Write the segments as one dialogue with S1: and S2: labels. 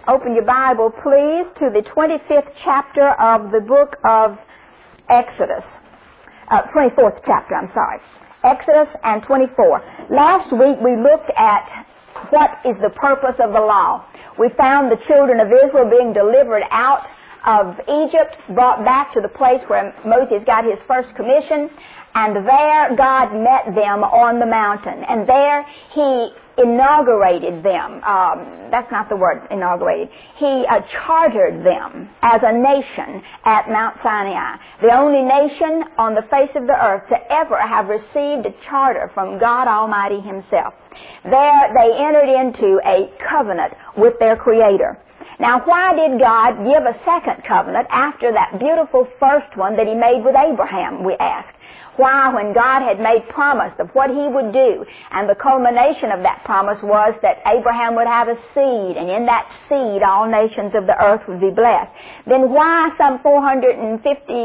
S1: Open your Bible, please, to the 25th chapter of the book of Exodus. 24th chapter, I'm sorry. Exodus and 24. Last week we looked at what is the purpose of the law. We found the children of Israel being delivered out of Egypt, brought back to the place where Moses got his first commission, and there God met them on the mountain. And there He inaugurated them. That's not the word, inaugurated. He chartered them as a nation at Mount Sinai. The only nation on the face of the earth to ever have received a charter from God Almighty Himself. There they entered into a covenant with their Creator. Now, why did God give a second covenant after that beautiful first one that He made with Abraham, we ask? Why, when God had made promise of what He would do, and the culmination of that promise was that Abraham would have a seed, and in that seed all nations of the earth would be blessed, then why, some 450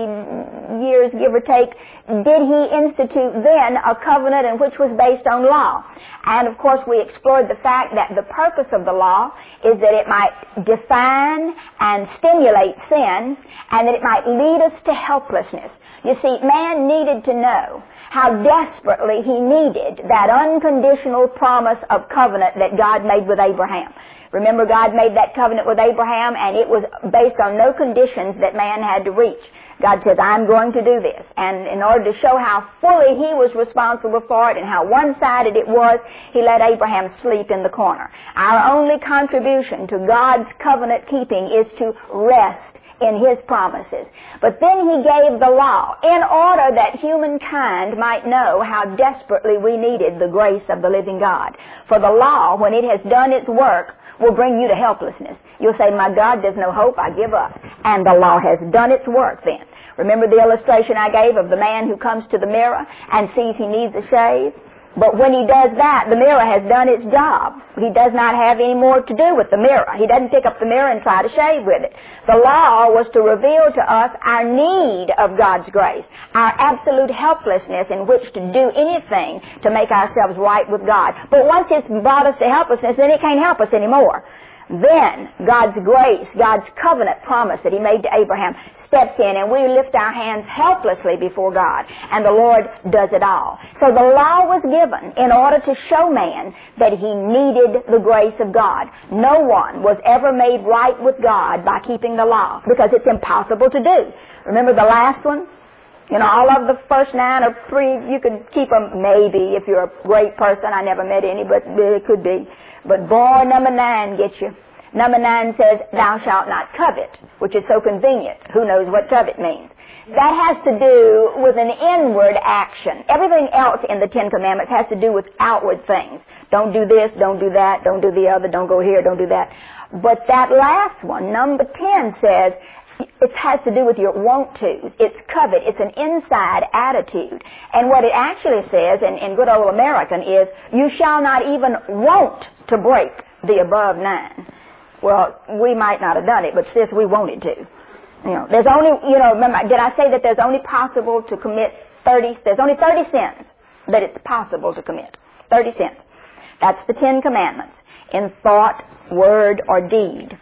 S1: years, give or take, did He institute then a covenant in which was based on law? And of course we explored the fact that the purpose of the law is that it might define and stimulate sin, and that it might lead us to helplessness. You see, man needed to know how desperately he needed that unconditional promise of covenant that God made with Abraham. Remember, God made that covenant with Abraham, and it was based on no conditions that man had to reach. God says, I'm going to do this. And in order to show how fully He was responsible for it and how one-sided it was, He let Abraham sleep in the corner. Our only contribution to God's covenant keeping is to rest in His promises. But then He gave the law in order that humankind might know how desperately we needed the grace of the living God. For the law, when it has done its work, will bring you to helplessness. You'll say, my God, there's no hope, I give up. And the law has done its work then. Remember the illustration I gave of the man who comes to the mirror and sees he needs a shave? But when he does that, the mirror has done its job. He does not have any more to do with the mirror. He doesn't pick up the mirror and try to shave with it. The law was to reveal to us our need of God's grace, our absolute helplessness in which to do anything to make ourselves right with God. But once it's brought us to helplessness, then it can't help us anymore. Then God's grace, God's covenant promise that He made to Abraham steps in, and we lift our hands helplessly before God, and the Lord does it all. So the law was given in order to show man that he needed the grace of God. No one was ever made right with God by keeping the law, because it's impossible to do. Remember the last one? You know, all of the first 9 or 3, you could keep them maybe if you're a great person. I never met any, but it could be. But boy, number 9 gets you. Number 9 says, thou shalt not covet, which is so convenient. Who knows what covet means? That has to do with an inward action. Everything else in the 10 Commandments has to do with outward things. Don't do this, don't do that, don't do the other, don't go here, don't do that. But that last one, number 10, says, it has to do with your want to. It's covet. It's an inside attitude. And what it actually says in good old American is, you shall not even want to break the above 9. Well, we might not have done it, but sis, we wanted to. You know, there's only, remember, did I say that there's only possible to commit 30, there's only 30 sins that it's possible to commit. 30 sins. That's the 10 Commandments. In thought, word, or deed.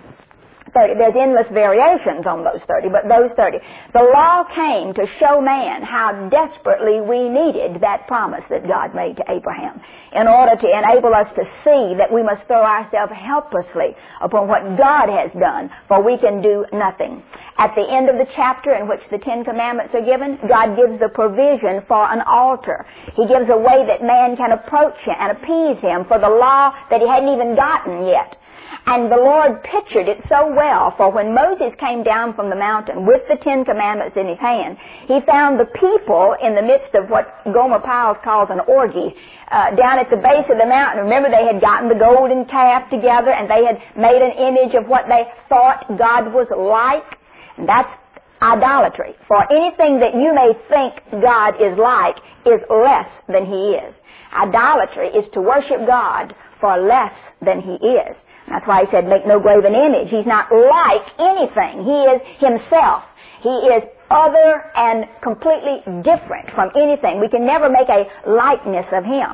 S1: 30. There's endless variations on those 30, but those 30. The law came to show man how desperately we needed that promise that God made to Abraham in order to enable us to see that we must throw ourselves helplessly upon what God has done, for we can do nothing. At the end of the chapter in which the 10 Commandments are given, God gives the provision for an altar. He gives a way that man can approach Him and appease Him for the law that he hadn't even gotten yet. And the Lord pictured it so well, for when Moses came down from the mountain with the 10 Commandments in his hand, he found the people in the midst of what Gomer Pyle calls an orgy, down at the base of the mountain. Remember, they had gotten the golden calf together, and they had made an image of what they thought God was like. And that's idolatry. For anything that you may think God is like is less than He is. Idolatry is to worship God for less than He is. That's why He said, make no graven image. He's not like anything. He is Himself. He is other and completely different from anything. We can never make a likeness of Him.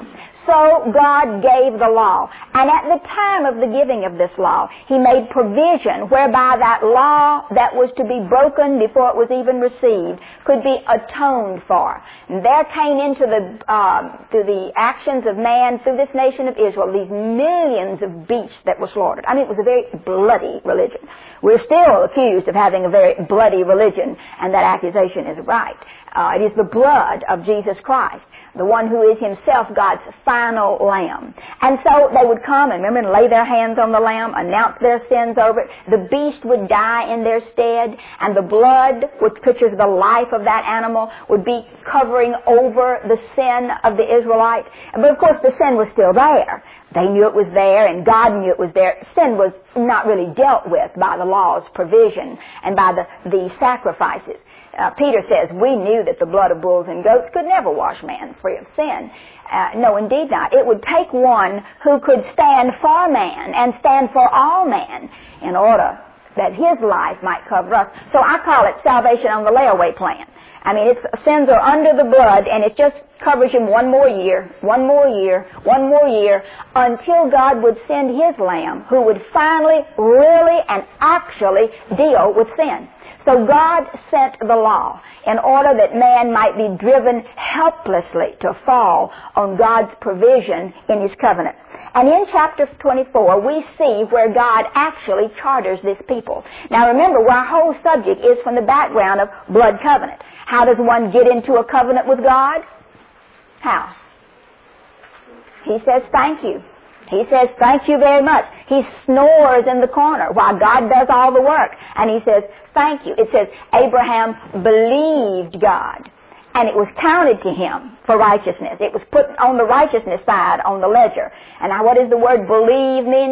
S1: so God gave the law. And at the time of the giving of this law, He made provision whereby that law that was to be broken before it was even received could be atoned for. And there came into through the actions of man, through this nation of Israel, these millions of beasts that were slaughtered. I mean, it was a very bloody religion. We're still accused of having a very bloody religion, and that accusation is right. It is the blood of Jesus Christ, the one who is Himself God's final Lamb. And so they would come and remember and lay their hands on the Lamb, announce their sins over it. The beast would die in their stead, and the blood, which pictures the life of that animal, would be covering over the sin of the Israelite. But of course the sin was still there. They knew it was there, and God knew it was there. Sin was not really dealt with by the law's provision and by the sacrifices. Peter says, we knew that the blood of bulls and goats could never wash man free of sin. No, indeed not. It would take one who could stand for man and stand for all man in order that his life might cover us. So I call it salvation on the layaway plan. I mean, sins are under the blood, and it just covers him one more year, until God would send His Lamb, who would finally, really, and actually deal with sin. So God sent the law in order that man might be driven helplessly to fall on God's provision in His covenant. And in chapter 24, we see where God actually charters this people. Now remember, our whole subject is from the background of blood covenant. How does one get into a covenant with God? How? He says, thank you. He says, thank you very much. He snores in the corner while God does all the work. And he says, thank you. It says, Abraham believed God, and it was counted to him for righteousness. It was put on the righteousness side on the ledger. And now what does the word believe mean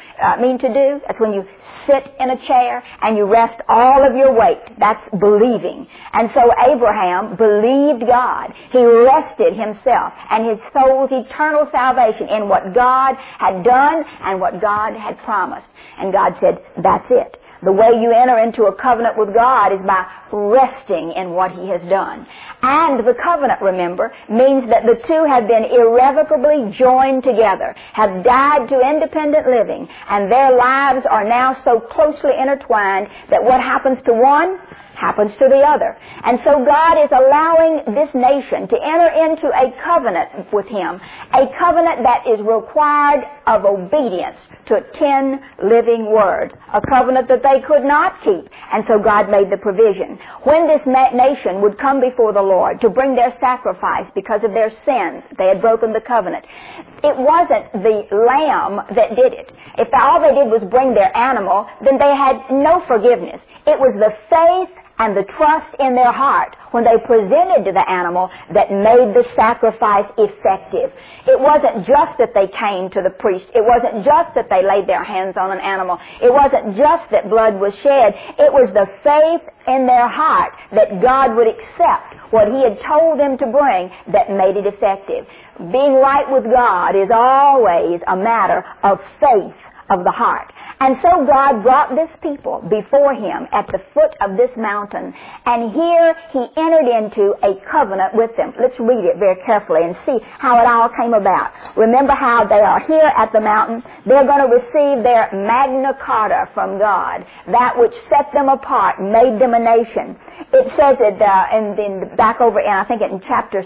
S1: to do? That's when you sit in a chair and you rest all of your weight. That's believing. And so Abraham believed God. He rested himself and his soul's eternal salvation in what God had done and what God had promised. And God said, that's it. The way you enter into a covenant with God is by resting in what He has done. And the covenant, remember, means that the two have been irrevocably joined together, have died to independent living, and their lives are now so closely intertwined that what happens to one happens to the other. And so God is allowing this nation to enter into a covenant with Him, a covenant that is required of obedience to 10 living words, a covenant that they could not keep. And so God made the provision. When this nation would come before the Lord to bring their sacrifice because of their sins, they had broken the covenant. It wasn't the lamb that did it. If all they did was bring their animal, then they had no forgiveness. It was the faith and the trust in their heart when they presented to the animal that made the sacrifice effective. It wasn't just that they came to the priest. It wasn't just that they laid their hands on an animal. It wasn't just that blood was shed. It was the faith in their heart that God would accept what He had told them to bring that made it effective. Being right with God is always a matter of faith of the heart. And so God brought this people before Him at the foot of this mountain, and here He entered into a covenant with them. Let's read it very carefully and see how it all came about. Remember how they are here at the mountain. They're going to receive their Magna Carta from God, that which set them apart, made them a nation. It says it back over in, I think in chapter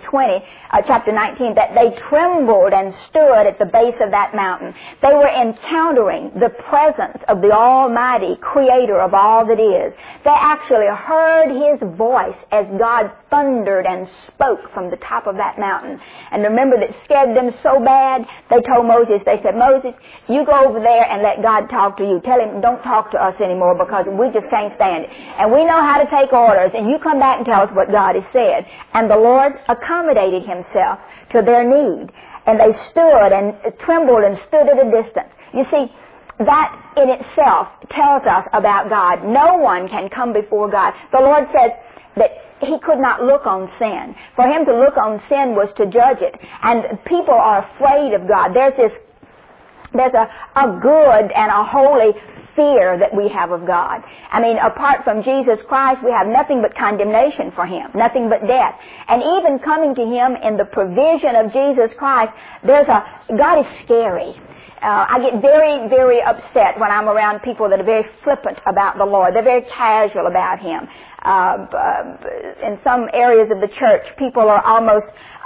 S1: 19, that they trembled and stood at the base of that mountain. They were encountering the presence of the Almighty Creator of all that is. They actually heard His voice as God thundered and spoke from the top of that mountain. And remember, that scared them so bad, they told Moses, they said, Moses, you go over there and let God talk to you. Tell Him, don't talk to us anymore because we just can't stand it. And we know how to take orders, and you come back and tell us what God has said. And the Lord accommodated Himself to their need. And they stood and trembled and stood at a distance. You see, that in itself tells us about God. No one can come before God. The Lord says that He could not look on sin. For Him to look on sin was to judge it. And people are afraid of God. There's a good and a holy fear that we have of God. I mean, apart from Jesus Christ, we have nothing but condemnation for Him, nothing but death. And even coming to Him in the provision of Jesus Christ, God is scary. I get very, very upset when I'm around people that are very flippant about the Lord. They're very casual about Him. In some areas of the church, people are almost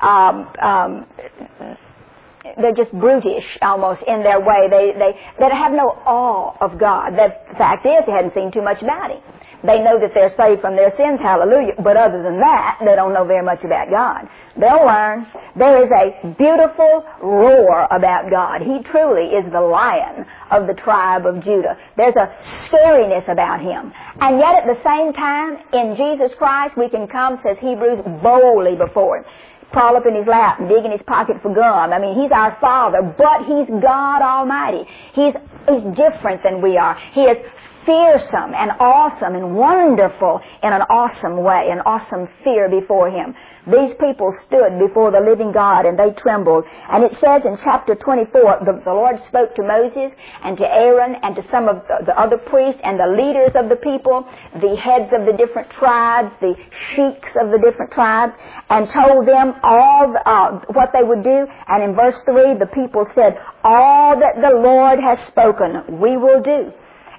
S1: they're just brutish almost in their way. They have no awe of God. The fact is, they hadn't seen too much about Him. They know that they're saved from their sins, hallelujah, but other than that, they don't know very much about God. They'll learn. There is a beautiful roar about God. He truly is the Lion of the tribe of Judah. There's a scariness about Him. And yet at the same time, in Jesus Christ, we can come, says Hebrews, boldly before Him. Crawl up in His lap and dig in His pocket for gum. I mean, He's our Father, but He's God Almighty. He's different than we are. He is fearsome and awesome and wonderful in an awesome way, an awesome fear before Him. These people stood before the living God and they trembled. And it says in chapter 24, the Lord spoke to Moses and to Aaron and to some of the other priests and the leaders of the people, the heads of the different tribes, the sheiks of the different tribes, and told them all what they would do. And in verse 3, the people said, "All that the Lord has spoken, we will do."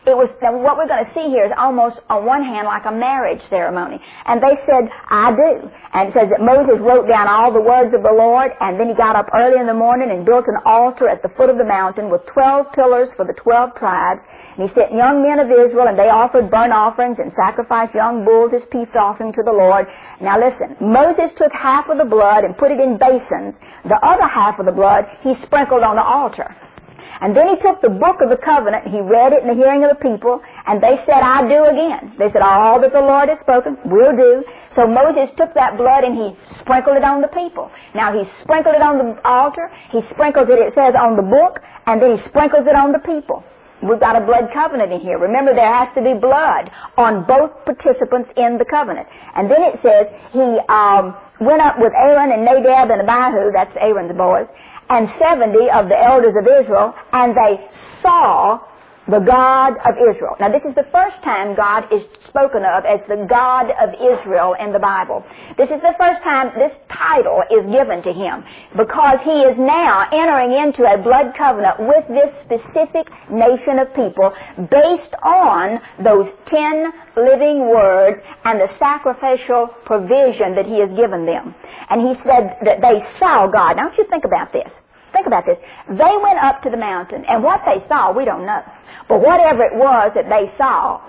S1: What we're going to see here is almost on one hand like a marriage ceremony. And they said, "I do." And it says that Moses wrote down all the words of the Lord, and then he got up early in the morning and built an altar at the foot of the mountain with 12 pillars for the 12 tribes. And he sent young men of Israel, and they offered burnt offerings and sacrificed young bulls as peace offering to the Lord. Now listen, Moses took half of the blood and put it in basins. The other half of the blood he sprinkled on the altar. And then he took the book of the covenant, he read it in the hearing of the people, and they said, "I do" again. They said, "All that the Lord has spoken, we'll do." So Moses took that blood and he sprinkled it on the people. Now he sprinkled it on the altar, he sprinkles it, it says, on the book, and then he sprinkles it on the people. We've got a blood covenant in here. Remember, there has to be blood on both participants in the covenant. And then it says he went up with Aaron and Nadab and Abihu, that's Aaron's boys, and 70 of the elders of Israel, and they saw the God of Israel. Now this is the first time God is spoken of as the God of Israel in the Bible. This is the first time this title is given to Him, because He is now entering into a blood covenant with this specific nation of people based on those 10 living words and the sacrificial provision that He has given them. And He said that they saw God. Now, don't you think about this. Think about this. They went up to the mountain, and what they saw, we don't know. But whatever it was that they saw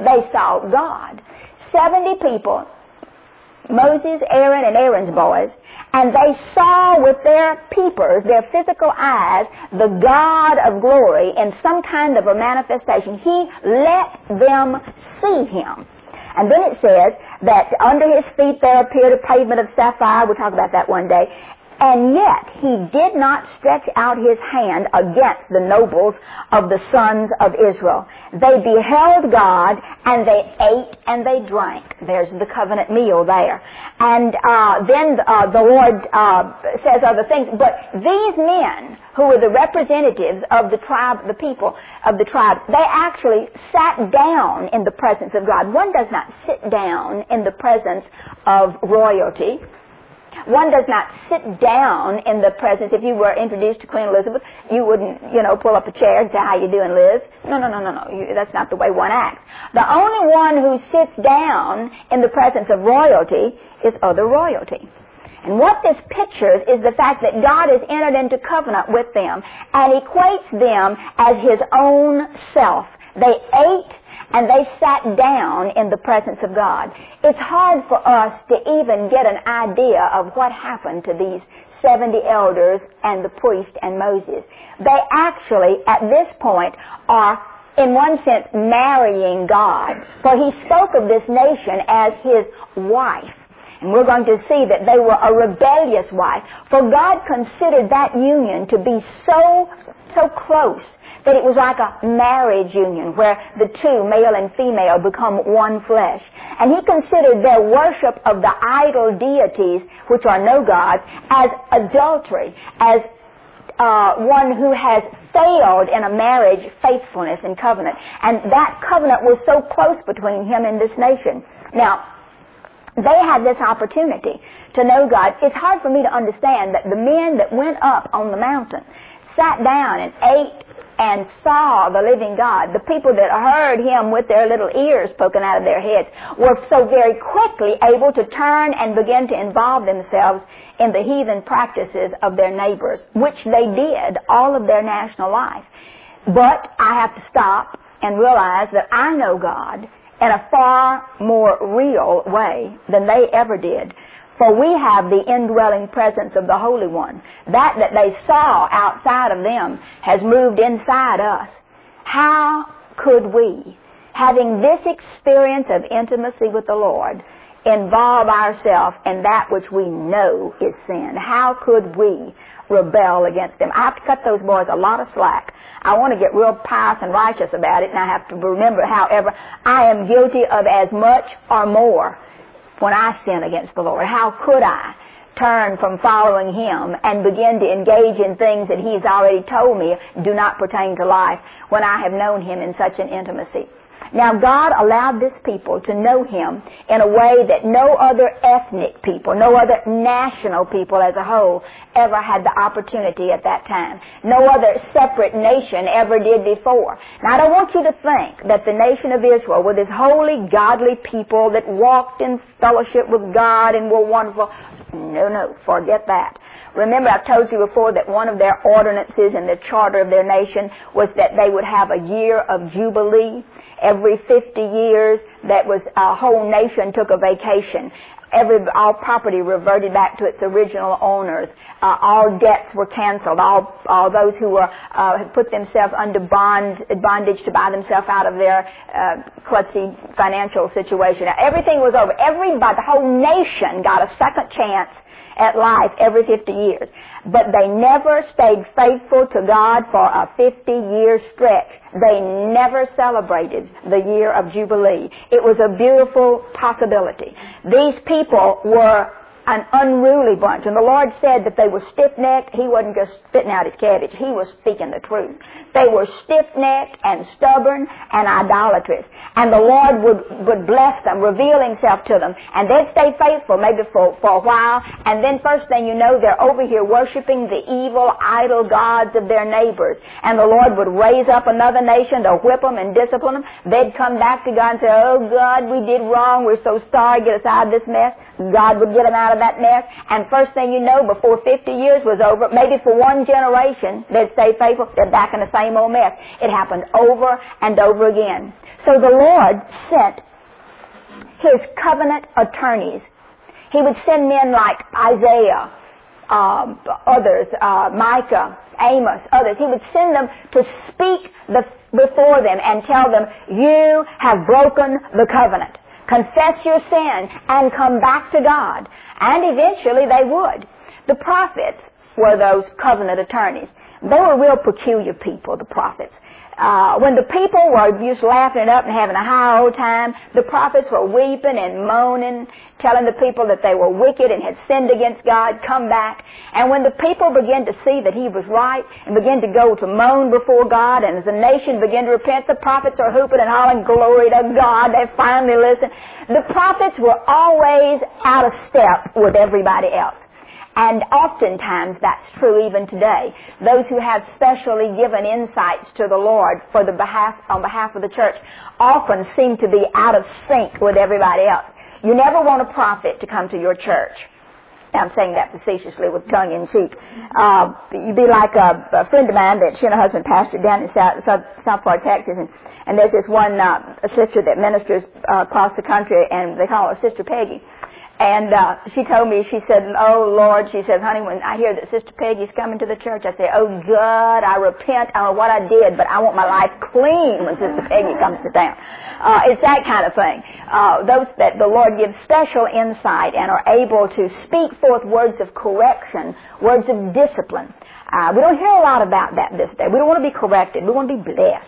S1: God. 70 people, Moses, Aaron, and Aaron's boys, and they saw with their peepers, their physical eyes, the God of glory in some kind of a manifestation. He let them see Him. And then it says that under His feet there appeared a pavement of sapphire. We'll talk about that one day. And yet He did not stretch out His hand against the nobles of the sons of Israel. They beheld God, and they ate and they drank. There's the covenant meal there. And then the Lord says other things. But these men, who were the representatives of the tribe, the people of the tribe, they actually sat down in the presence of God. One does not sit down in the presence of royalty. One does not sit down in the presence. If you were introduced to Queen Elizabeth, you wouldn't, pull up a chair and say, "How you doing, Liz?" No. That's not the way one acts. The only one who sits down in the presence of royalty is other royalty. And what this pictures is the fact that God has entered into covenant with them and equates them as His own self. They ate and they sat down in the presence of God. It's hard for us to even get an idea of what happened to these 70 elders and the priest and Moses. They actually, at this point, are, in one sense, marrying God. For He spoke of this nation as His wife. And we're going to see that they were a rebellious wife. For God considered that union to be so close that it was like a marriage union where the two, male and female, become one flesh. And He considered their worship of the idol deities, which are no gods, as adultery, as one who has failed in a marriage faithfulness and covenant. And that covenant was so close between him and this nation. Now, they had this opportunity to know God. It's hard for me to understand that the men that went up on the mountain, sat down and ate and saw the living God, the people that heard him with their little ears poking out of their heads, were so very quickly able to turn and begin to involve themselves in the heathen practices of their neighbors, which they did all of their national life. But I have to stop and realize that I know God in a far more real way than they ever did. For we have the indwelling presence of the Holy One. That they saw outside of them has moved inside us. How could we, having this experience of intimacy with the Lord, involve ourselves in that which we know is sin? How could we rebel against them? I have to cut those boys a lot of slack. I want to get real pious and righteous about it, and I have to remember, however, I am guilty of as much or more when I sin against the Lord. How could I turn from following him and begin to engage in things that he's already told me do not pertain to life when I have known him in such an intimacy? Now, God allowed this people to know him in a way that no other ethnic people, no other national people as a whole ever had the opportunity at that time. No other separate nation ever did before. Now, I don't want you to think that the nation of Israel were this holy, godly people that walked in fellowship with God and were wonderful. No, forget that. Remember, I've told you before that one of their ordinances in the charter of their nation was that they would have a year of Jubilee. Every 50 years, that was a whole nation took a vacation. All property reverted back to its original owners. All debts were canceled. All those who were had put themselves under bondage to buy themselves out of their klutzy financial situation. Now, everything was over. Everybody, the whole nation, got a second chance at life every 50 years. But they never stayed faithful to God for a 50-year stretch. They never celebrated the year of Jubilee. It was a beautiful possibility. These people were an unruly bunch. And the Lord said that they were stiff-necked. He wasn't just spitting out his cabbage. He was speaking the truth. They were stiff-necked and stubborn and idolatrous. And the Lord would bless them, reveal himself to them. And they'd stay faithful maybe for a while. And then first thing you know, they're over here worshiping the evil idol gods of their neighbors. And the Lord would raise up another nation to whip them and discipline them. They'd come back to God and say, "Oh God, we did wrong. We're so sorry. Get us out of this mess." God would get them out of that mess. And first thing you know, before 50 years was over, maybe for one generation, they'd stay faithful. They're back in the same old mess. It happened over and over again. So the Lord sent his covenant attorneys. He would send men like Isaiah, others, Micah, Amos, others. He would send them to speak before them and tell them, "You have broken the covenant. Confess your sin and come back to God." And eventually they would. The prophets were those covenant attorneys. They were real peculiar people, the prophets. When the people were just laughing it up and having a high old time, the prophets were weeping and moaning, telling the people that they were wicked and had sinned against God, come back. And when the people began to see that he was right and began to go to moan before God, and as the nation began to repent, the prophets are hooping and hollering, "Glory to God," they finally listened. The prophets were always out of step with everybody else. And oftentimes that's true even today. Those who have specially given insights to the Lord on behalf of the church often seem to be out of sync with everybody else. You never want a prophet to come to your church. I'm saying that facetiously with tongue in cheek. You'd be like a friend of mine that she and her husband pastored down in South Florida, Texas, and there's this one a sister that ministers across the country, and they call her Sister Peggy. And she told me, she said, "Oh, Lord," she said, "honey, when I hear that Sister Peggy's coming to the church, I say, oh, God, I repent. I don't know what I did, but I want my life clean when Sister Peggy comes to town." It's that kind of thing. Those that the Lord gives special insight and are able to speak forth words of correction, words of discipline. We don't hear a lot about that this day. We don't want to be corrected. We want to be blessed.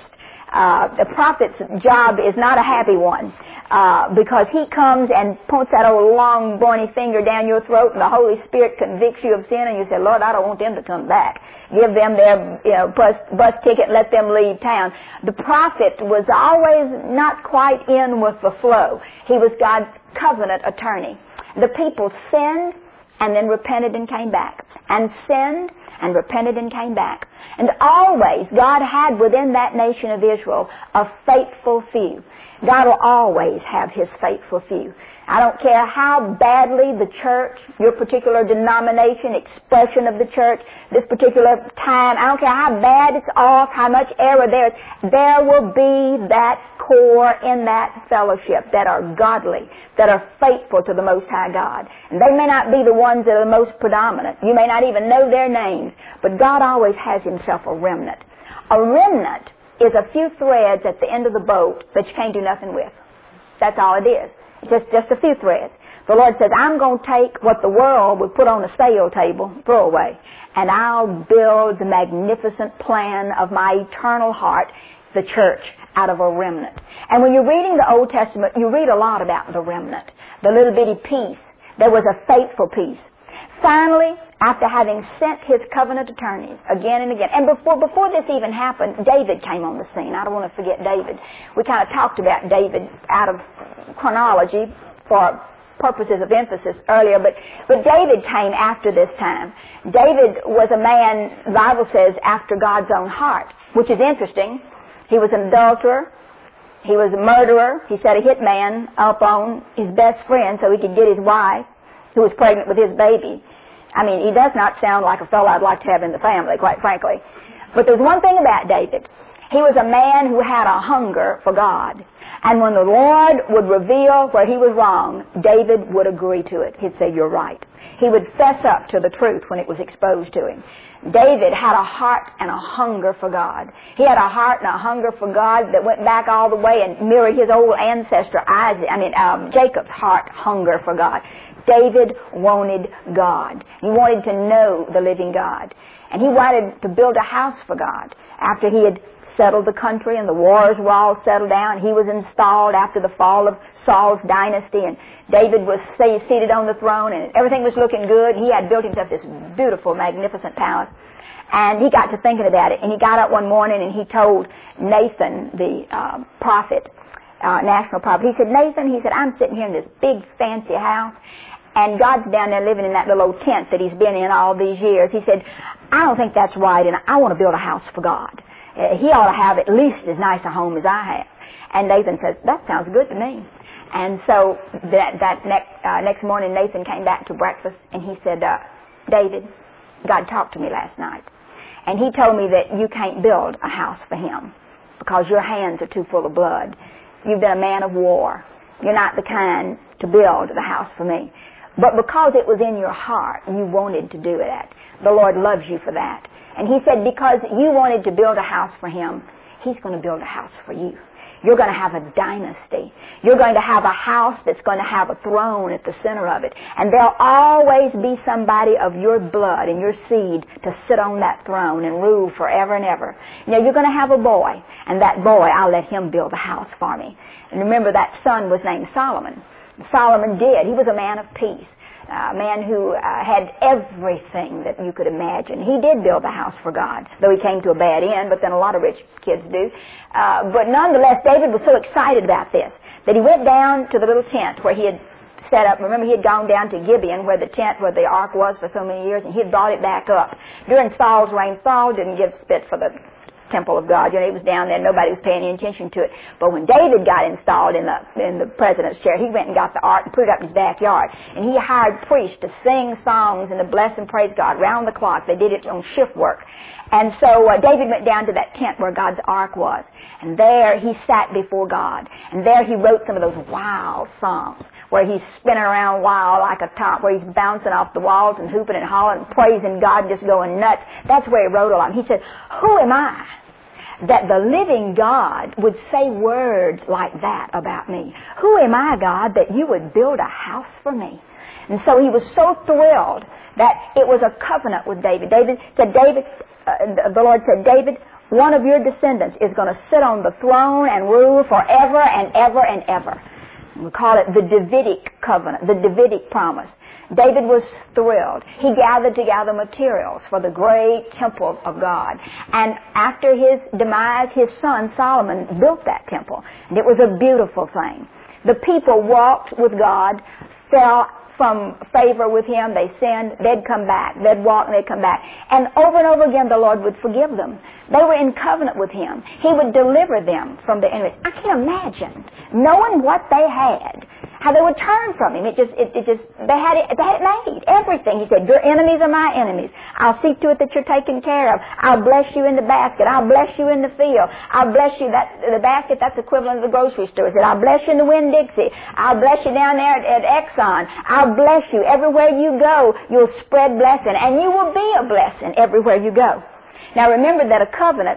S1: The prophet's job is not a happy one. Because he comes and points that old long bony finger down your throat, and the Holy Spirit convicts you of sin, and you say, Lord, I don't want them to come back. Give them their bus ticket and let them leave town. The prophet was always not quite in with the flow. He was God's covenant attorney. The people sinned and then repented and came back, and sinned and repented and came back. And always God had within that nation of Israel a faithful few. God will always have His faithful few. I don't care how badly the church, your particular denomination, expression of the church, this particular time, I don't care how bad it's off, how much error there will be that core in that fellowship that are godly, that are faithful to the Most High God. And they may not be the ones that are the most predominant. You may not even know their names, but God always has Himself a remnant. A remnant is a few threads at the end of the boat that you can't do nothing with. That's all it is. It's just a few threads. The Lord says, I'm going to take what the world would put on a sale table, throw away, and I'll build the magnificent plan of my eternal heart, the church, out of a remnant. And when you're reading the Old Testament, you read a lot about the remnant, the little bitty piece. There was a faithful piece. Finally, after having sent His covenant attorneys again and again, and before this even happened, David came on the scene. I don't want to forget David. We kind of talked about David out of chronology for purposes of emphasis earlier, but David came after this time. David was a man, the Bible says, after God's own heart, which is interesting. He was an adulterer. He was a murderer. He set a hitman up on his best friend so he could get his wife, who was pregnant with his baby. I mean, he does not sound like a fellow I'd like to have in the family, quite frankly. But there's one thing about David. He was a man who had a hunger for God. And when the Lord would reveal where he was wrong, David would agree to it. He'd say, you're right. He would fess up to the truth when it was exposed to him. David had a heart and a hunger for God. He had a heart and a hunger for God that went back all the way and mirrored his old ancestor Jacob's heart, hunger for God. David wanted God. He wanted to know the living God. And he wanted to build a house for God. After he had settled the country and the wars were all settled down, he was installed after the fall of Saul's dynasty, and David was seated on the throne, and everything was looking good. He had built himself this beautiful, magnificent palace. And he got to thinking about it, and he got up one morning and he told Nathan, the prophet, national prophet, he said, Nathan, he said, I'm sitting here in this big, fancy house, and God's down there living in that little old tent that He's been in all these years. He said, I don't think that's right, and I want to build a house for God. He ought to have at least as nice a home as I have. And Nathan says, that sounds good to me. And so that next morning, Nathan came back to breakfast, and he said, David, God talked to me last night, and He told me that you can't build a house for Him because your hands are too full of blood. You've been a man of war. You're not the kind to build the house for me. But because it was in your heart, you wanted to do that. The Lord loves you for that. And He said, because you wanted to build a house for Him, He's going to build a house for you. You're going to have a dynasty. You're going to have a house that's going to have a throne at the center of it. And there'll always be somebody of your blood and your seed to sit on that throne and rule forever and ever. You know, you're going to have a boy, and that boy, I'll let him build a house for me. And remember, that son was named Solomon. Solomon did. He was a man of peace. A man who had everything that you could imagine. He did build a house for God, though he came to a bad end, but then a lot of rich kids do. But nonetheless, David was so excited about this that he went down to the little tent where he had set up. Remember, he had gone down to Gibeon, where the ark was for so many years, and he had brought it back up. During Saul's reign, Saul didn't give spit for the temple of God. You know, he was down there, nobody was paying any attention to it. But when David got installed in the president's chair, he went and got the ark and put it up in his backyard. And he hired priests to sing songs and to bless and praise God round the clock. They did it on shift work. And so David went down to that tent where God's ark was. And there he sat before God. And there he wrote some of those wild songs where he's spinning around wild like a top, where he's bouncing off the walls and hooping and hollering, praising God, just going nuts. That's where he wrote a lot. He said, who am I that the living God would say words like that about me? Who am I, God, that you would build a house for me? And so he was so thrilled that it was a covenant with David. The Lord said, David, one of your descendants is going to sit on the throne and rule forever and ever and ever. We call it the Davidic covenant, the Davidic promise. David was thrilled. He gathered together materials for the great temple of God. And after his demise, his son Solomon built that temple. And it was a beautiful thing. The people walked with God, fell from favor with Him, they sinned, they'd come back. They'd walk and they'd come back. And over again the Lord would forgive them. They were in covenant with Him. He would deliver them from their enemies. I can't imagine knowing what they had, how they would turn from Him. They had it made. Everything. He said, your enemies are my enemies. I'll see to it that you're taken care of. I'll bless you in the basket. I'll bless you in the field. I'll bless you, the basket, that's equivalent of the grocery store. He said, I'll bless you in the Winn-Dixie. I'll bless you down there at Exxon. I'll bless you. Everywhere you go, you'll spread blessing. And you will be a blessing everywhere you go. Now remember that a covenant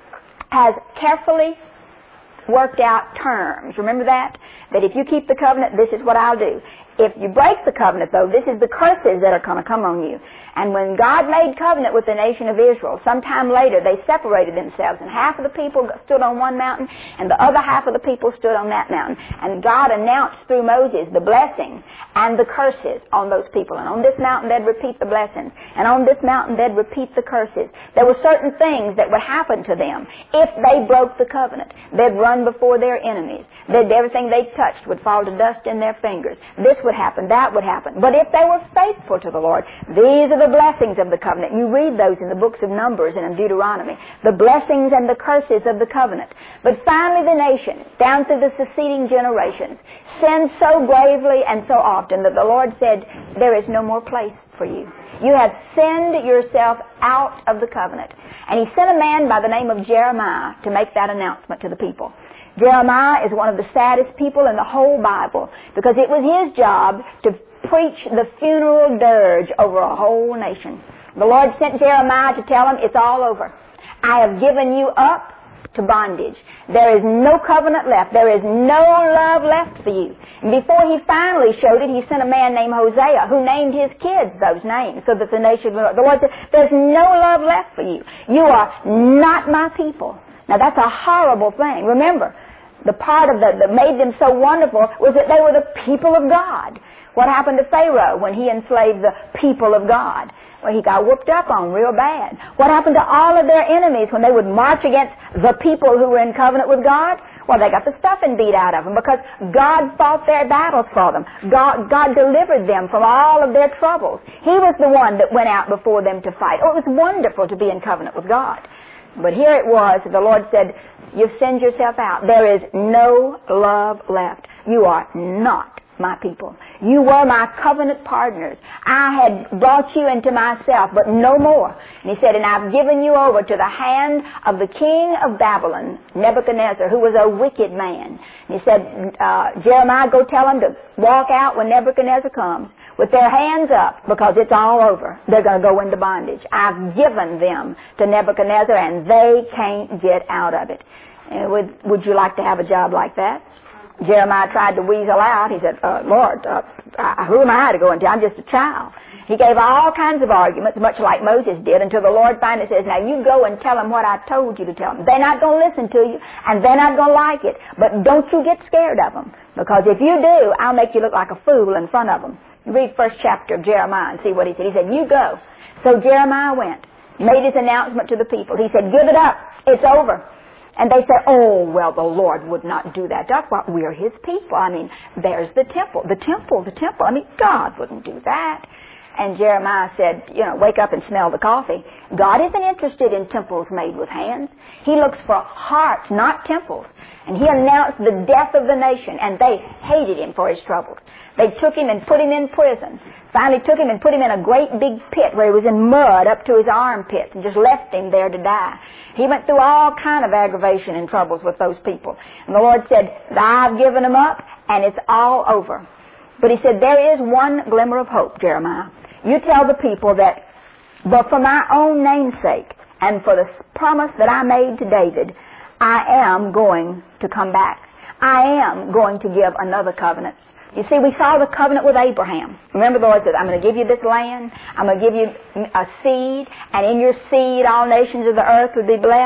S1: has carefully worked out terms. Remember that? That if you keep the covenant, this is what I'll do. If you break the covenant, though, this is the curses that are going to come on you. And when God made covenant with the nation of Israel, sometime later they separated themselves, and half of the people stood on one mountain, and the other half of the people stood on that mountain. And God announced through Moses the blessing and the curses on those people. And on this mountain they'd repeat the blessings, and on this mountain they'd repeat the curses. There were certain things that would happen to them if they broke the covenant. They'd run before their enemies. Everything they touched would fall to dust in their fingers. This would happen, that would happen. But if they were faithful to the Lord, these are the blessings of the covenant. You read those in the books of Numbers and in Deuteronomy. The blessings and the curses of the covenant. But finally the nation, down through the succeeding generations, sinned so gravely and so often that the Lord said, there is no more place for you. You have sinned yourself out of the covenant. And He sent a man by the name of Jeremiah to make that announcement to the people. Jeremiah is one of the saddest people in the whole Bible because it was his job to preach the funeral dirge over a whole nation. The Lord sent Jeremiah to tell him, it's all over. I have given you up to bondage. There is no covenant left. There is no love left for you. And before He finally showed it, He sent a man named Hosea who named his kids those names so that the nation would know. The Lord said, there's no love left for you. You are not my people. Now that's a horrible thing. Remember, the part of that made them so wonderful was that they were the people of God. What happened to Pharaoh when he enslaved the people of God? Well, he got whooped up on real bad. What happened to all of their enemies when they would march against the people who were in covenant with God? Well, they got the stuffing beat out of them because God fought their battles for them. God delivered them from all of their troubles. He was the one that went out before them to fight. Oh, it was wonderful to be in covenant with God. But here it was, the Lord said, you've sinned yourself out. There is no love left. You are not my people. You were my covenant partners. I had brought you into myself, but no more. And He said, and I've given you over to the hand of the king of Babylon, Nebuchadnezzar, who was a wicked man. And He said, Jeremiah, go tell them to walk out when Nebuchadnezzar comes with their hands up because it's all over. They're going to go into bondage. I've given them to Nebuchadnezzar and they can't get out of it. Would you like to have a job like that? Jeremiah tried to weasel out. He said, Lord, who am I to go into? I'm just a child. He gave all kinds of arguments, much like Moses did, until the Lord finally says, now you go and tell them what I told you to tell them. They're not going to listen to you, and they're not going to like it. But don't you get scared of them, because if you do, I'll make you look like a fool in front of them. Read first chapter of Jeremiah and see what he said. He said, you go. So Jeremiah went, made his announcement to the people. He said, give it up. It's over. And they said, oh, well, the Lord would not do that. That's why we're His people. I mean, there's the temple. The temple. I mean, God wouldn't do that. And Jeremiah said, wake up and smell the coffee. God isn't interested in temples made with hands. He looks for hearts, not temples. And He announced the death of the nation, and they hated Him for His troubles. They took Him and put Him in prison. Finally took Him and put Him in a great big pit where He was in mud up to his armpits and just left Him there to die. He went through all kind of aggravation and troubles with those people. And the Lord said, I've given them up and it's all over. But He said, there is one glimmer of hope, Jeremiah. You tell the people that, but for my own name's sake and for the promise that I made to David, I am going to come back. I am going to give another covenant. You see, we saw the covenant with Abraham. Remember, the Lord said, I'm going to give you this land. I'm going to give you a seed, and in your seed all nations of the earth will be blessed.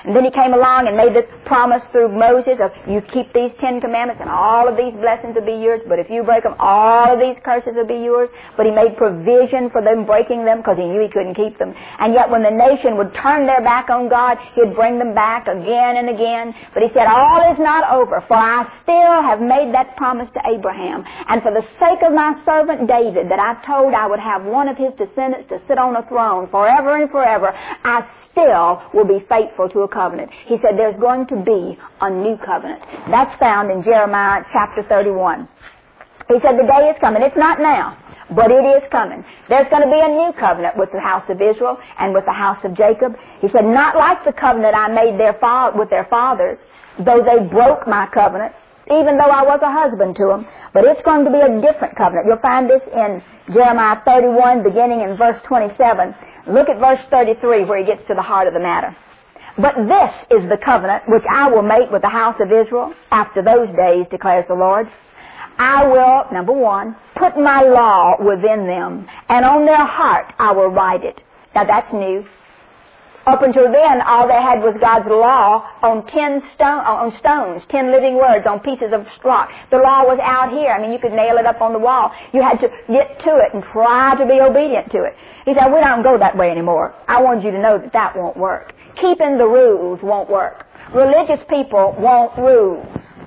S1: And then he came along and made this promise through Moses of, you keep these 10 commandments and all of these blessings will be yours, but if you break them, all of these curses will be yours. But he made provision for them breaking them because he knew he couldn't keep them. And yet when the nation would turn their back on God, he'd bring them back again and again. But he said, all is not over, for I still have made that promise to Abraham. And for the sake of my servant David, that I told I would have one of his descendants to sit on a throne forever and forever, I still will be faithful to a covenant. He said there's going to be a new covenant. That's found in Jeremiah chapter 31. He said the day is coming. It's not now, but it is coming. There's going to be a new covenant with the house of Israel and with the house of Jacob. He said, not like the covenant I made with their fathers, though they broke my covenant, even though I was a husband to them. But it's going to be a different covenant. You'll find this in Jeremiah 31, beginning in verse 27. Look at verse 33 where he gets to the heart of the matter. But this is the covenant which I will make with the house of Israel after those days, declares the Lord. I will, number one, put my law within them, and on their heart I will write it. Now that's new. Up until then, all they had was God's law on 10 stones, 10 living words, on pieces of rock. The law was out here. I mean, you could nail it up on the wall. You had to get to it and try to be obedient to it. He said, we don't go that way anymore. I want you to know that that won't work. Keeping the rules won't work. Religious people want rules.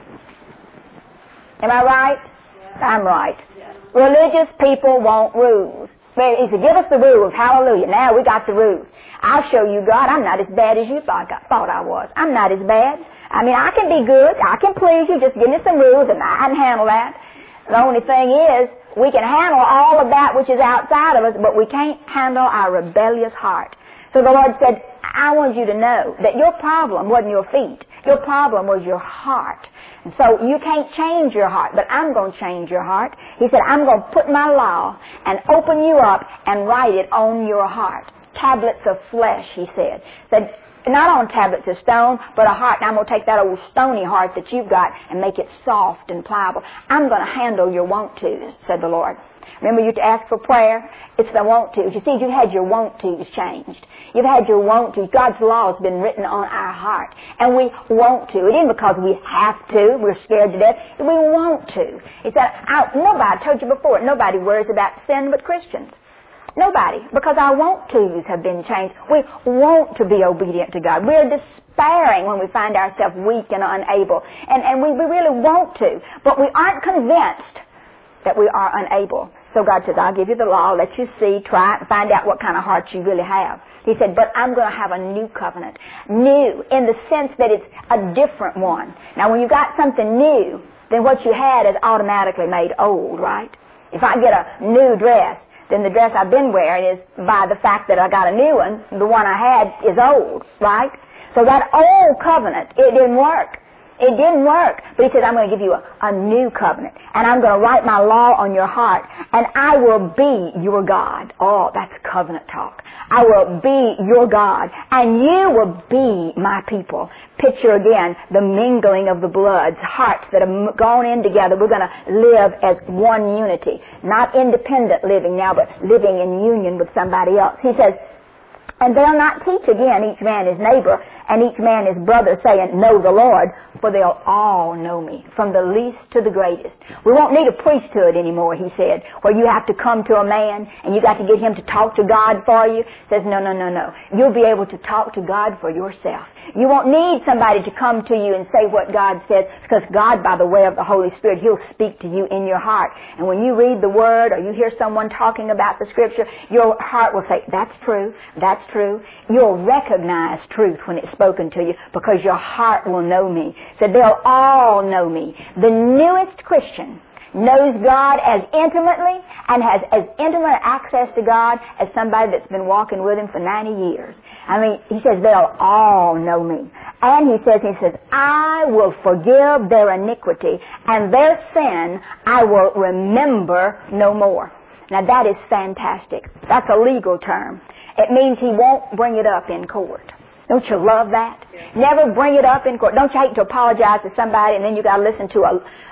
S1: Am I right? I'm right. Religious people want rules. He said, give us the rules. Hallelujah. Now we got the rules. I'll show you, God, I'm not as bad as you thought I was. I'm not as bad. I mean, I can be good. I can please you. Just give me some rules and I can handle that. The only thing is, we can handle all of that which is outside of us, but we can't handle our rebellious heart. So the Lord said, I want you to know that your problem wasn't your feet. Your problem was your heart. And so you can't change your heart, but I'm going to change your heart. He said, I'm going to put my law and open you up and write it on your heart. Tablets of flesh, he said. Said, not on tablets of stone, but a heart. And I'm going to take that old stony heart that you've got and make it soft and pliable. I'm going to handle your want-tos, said the Lord. Remember, you to ask for prayer? It's the want-tos. You see, you've had your want-tos changed. You've had your want-tos. God's law has been written on our heart. And we want to. It isn't because we have to. We're scared to death. We want to. He said, I told you before, nobody worries about sin but Christians. Nobody, because our want-tos have been changed. We want to be obedient to God. We're despairing when we find ourselves weak and unable. And we really want to, but we aren't convinced that we are unable. So God says, I'll give you the law, let you see, try it, and find out what kind of heart you really have. He said, but I'm going to have a new covenant. New, in the sense that it's a different one. Now, when you got something new, then what you had is automatically made old, right? If I get a new dress, then the dress I've been wearing is, by the fact that I got a new one, the one I had is old, right? So that old covenant, it didn't work. It didn't work. But he said, I'm going to give you a new covenant. And I'm going to write my law on your heart. And I will be your God. Oh, that's covenant talk. I will be your God. And you will be my people. Picture again the mingling of the bloods, hearts that have gone in together. We're going to live as one unity. Not independent living now, but living in union with somebody else. He says, and they'll not teach again each man his neighbor and each man his brother, saying, know the Lord, for they'll all know me, from the least to the greatest. We won't need a priesthood anymore, he said, where you have to come to a man and you got to get him to talk to God for you. He says, no. You'll be able to talk to God for yourself. You won't need somebody to come to you and say what God says, because God, by the way of the Holy Spirit, He'll speak to you in your heart. And when you read the Word or you hear someone talking about the Scripture, your heart will say, that's true, that's true. You'll recognize truth when it's spoken to you, because your heart will know me. So they'll all know me. The newest Christian knows God as intimately and has as intimate access to God as somebody that's been walking with Him for 90 years. I mean, he says they'll all know me. And he says, I will forgive their iniquity and their sin I will remember no more. Now that is fantastic. That's a legal term. It means He won't bring it up in court. Don't you love that? Never bring it up in court. Don't you hate to apologize to somebody and then you got to listen to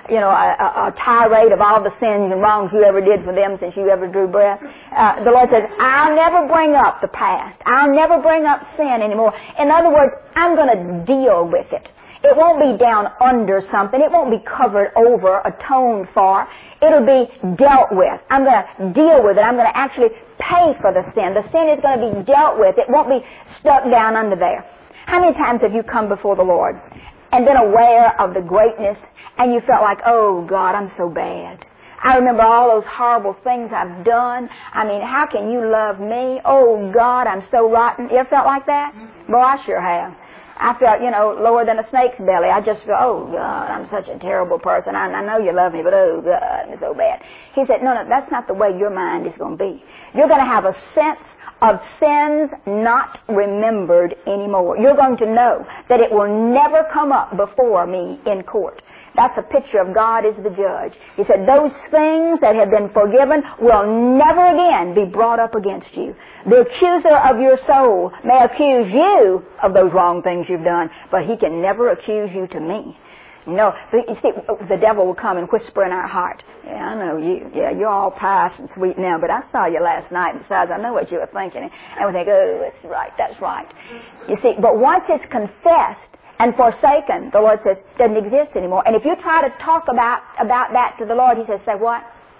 S1: a tirade of all the sins and wrongs you ever did for them since you ever drew breath? The Lord says, I'll never bring up the past. I'll never bring up sin anymore. In other words, I'm going to deal with it. It won't be down under something. It won't be covered over, atoned for. It'll be dealt with. I'm going to deal with it. I'm going to actually pay for the sin. The sin is going to be dealt with. It won't be stuck down under there. How many times have you come before the Lord and been aware of the greatness and you felt like, oh, God, I'm so bad. I remember all those horrible things I've done. I mean, how can you love me? Oh, God, I'm so rotten. You ever felt like that? Boy, I sure have. I felt, lower than a snake's belly. I just felt, oh, God, I'm such a terrible person. I know you love me, but oh, God, I'm so bad. He said, no, that's not the way your mind is going to be. You're going to have a sense of sins not remembered anymore. You're going to know that it will never come up before me in court. That's a picture of God as the judge. He said, those things that have been forgiven will never again be brought up against you. The accuser of your soul may accuse you of those wrong things you've done, but he can never accuse you to me. No, you see, the devil will come and whisper in our heart. Yeah, I know you. Yeah, you're all pious and sweet now, but I saw you last night. Besides, I know what you were thinking. And we think, oh, that's right. You see, but once it's confessed and forsaken, the Lord says, doesn't exist anymore. And if you try to talk about that to the Lord, He says, say what?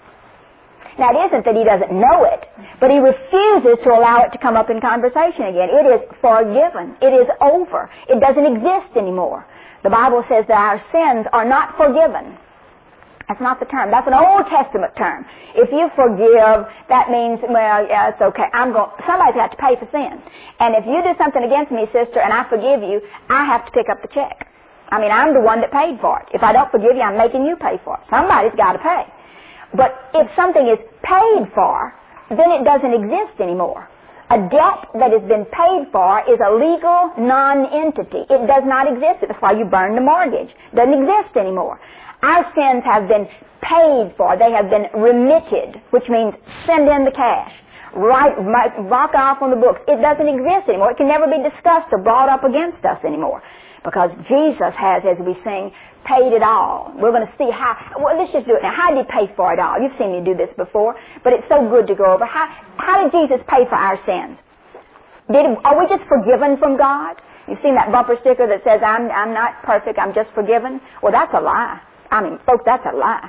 S1: Now, it isn't that He doesn't know it, but He refuses to allow it to come up in conversation again. It is forgiven. It is over. It doesn't exist anymore. The Bible says that our sins are not forgiven. That's not the term. That's an Old Testament term. If you forgive, that means, well, yeah, it's okay. Somebody's got to pay for sin. And if you do something against me, sister, and I forgive you, I have to pick up the check. I mean, I'm the one that paid for it. If I don't forgive you, I'm making you pay for it. Somebody's got to pay. But if something is paid for, then it doesn't exist anymore. A debt that has been paid for is a legal non-entity. It does not exist. That's why you burn the mortgage. It doesn't exist anymore. Our sins have been paid for. They have been remitted, which means send in the cash. Mark off on the books. It doesn't exist anymore. It can never be discussed or brought up against us anymore. Because Jesus has, as we sing, paid it all. We're going to see let's just do it now. How did He pay for it all? You've seen me do this before, but it's so good to go over. How did Jesus pay for our sins? Are we just forgiven from God? You've seen that bumper sticker that says, I'm not perfect, I'm just forgiven? Well, that's a lie. I mean, folks, that's a lie.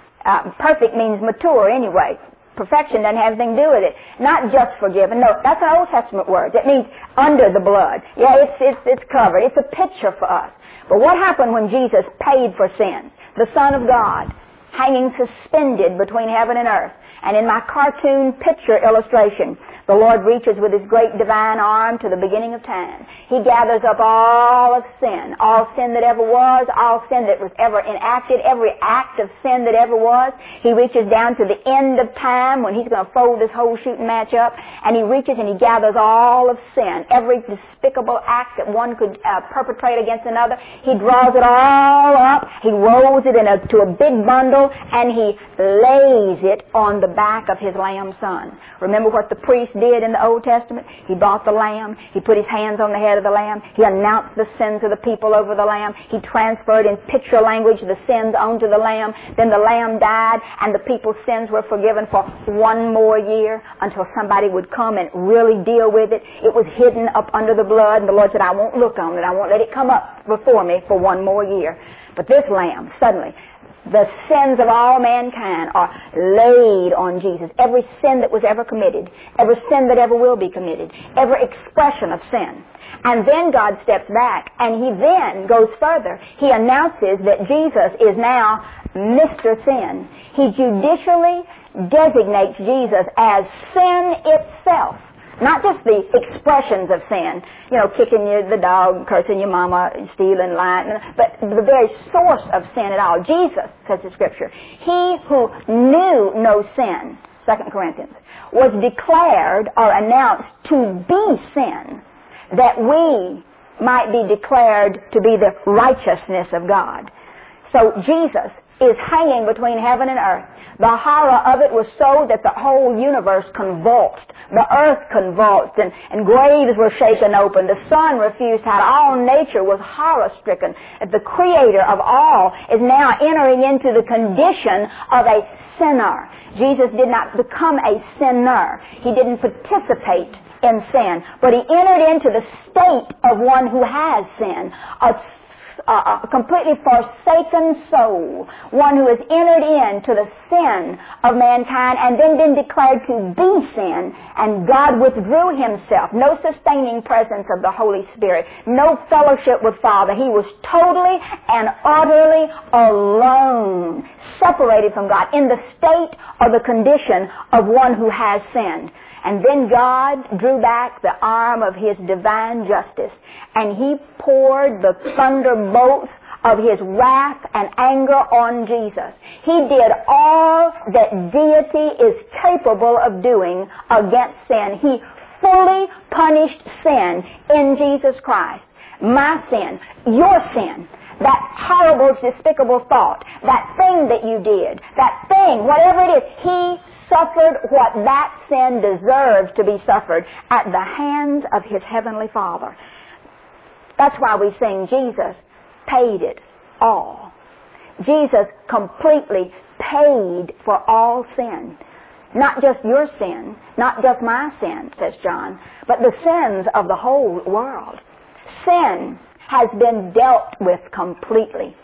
S1: Perfect means mature anyway. Perfection doesn't have anything to do with it. Not just forgiven. No, that's an Old Testament word. It means under the blood. Yeah, it's covered. It's a picture for us. But what happened when Jesus paid for sins? The Son of God, hanging suspended between heaven and earth. And in my cartoon picture illustration, the Lord reaches with His great divine arm to the beginning of time. He gathers up all of sin, all sin that ever was, all sin that was ever enacted, every act of sin that ever was. He reaches down to the end of time when He's going to fold this whole shooting match up, and He reaches and He gathers all of sin, every despicable act that one could perpetrate against another. He draws it all up, He rolls it to a big bundle, and He lays it on the back of His lamb son. Remember what the priest did in the Old Testament? He bought the lamb. He put his hands on the head of the lamb. He announced the sins of the people over the lamb. He transferred in picture language the sins onto the lamb. Then the lamb died, and the people's sins were forgiven for one more year until somebody would come and really deal with it. It was hidden up under the blood, and the Lord said, I won't look on it. I won't let it come up before me for one more year. But this lamb, suddenly, the sins of all mankind are laid on Jesus. Every sin that was ever committed, every sin that ever will be committed, every expression of sin. And then God steps back, and He then goes further. He announces that Jesus is now Mr. Sin. He judicially designates Jesus as sin itself. Not just the expressions of sin, kicking the dog, cursing your mama, stealing, lying, but the very source of sin at all. Jesus, says the Scripture, He who knew no sin, 2 Corinthians, was declared or announced to be sin, that we might be declared to be the righteousness of God. So Jesus is hanging between heaven and earth. The horror of it was so that the whole universe convulsed. The earth convulsed and graves were shaken open. The sun refused out. All nature was horror-stricken. The Creator of all is now entering into the condition of a sinner. Jesus did not become a sinner. He didn't participate in sin, but he entered into the state of one who has sin, a completely forsaken soul, one who has entered into the sin of mankind and then been declared to be sin, and God withdrew himself. No sustaining presence of the Holy Spirit, no fellowship with Father. He was totally and utterly alone, separated from God, in the state or the condition of one who has sinned. And then God drew back the arm of His divine justice, and He poured the thunderbolts of His wrath and anger on Jesus. He did all that deity is capable of doing against sin. He fully punished sin in Jesus Christ. My sin, your sin, that horrible, despicable thought, that thing that you did, that thing, whatever it is, He suffered what that sin deserves to be suffered at the hands of His Heavenly Father. That's why we sing, Jesus paid it all. Jesus completely paid for all sin. Not just your sin, not just my sin, says John, but the sins of the whole world. Sin has been dealt with completely.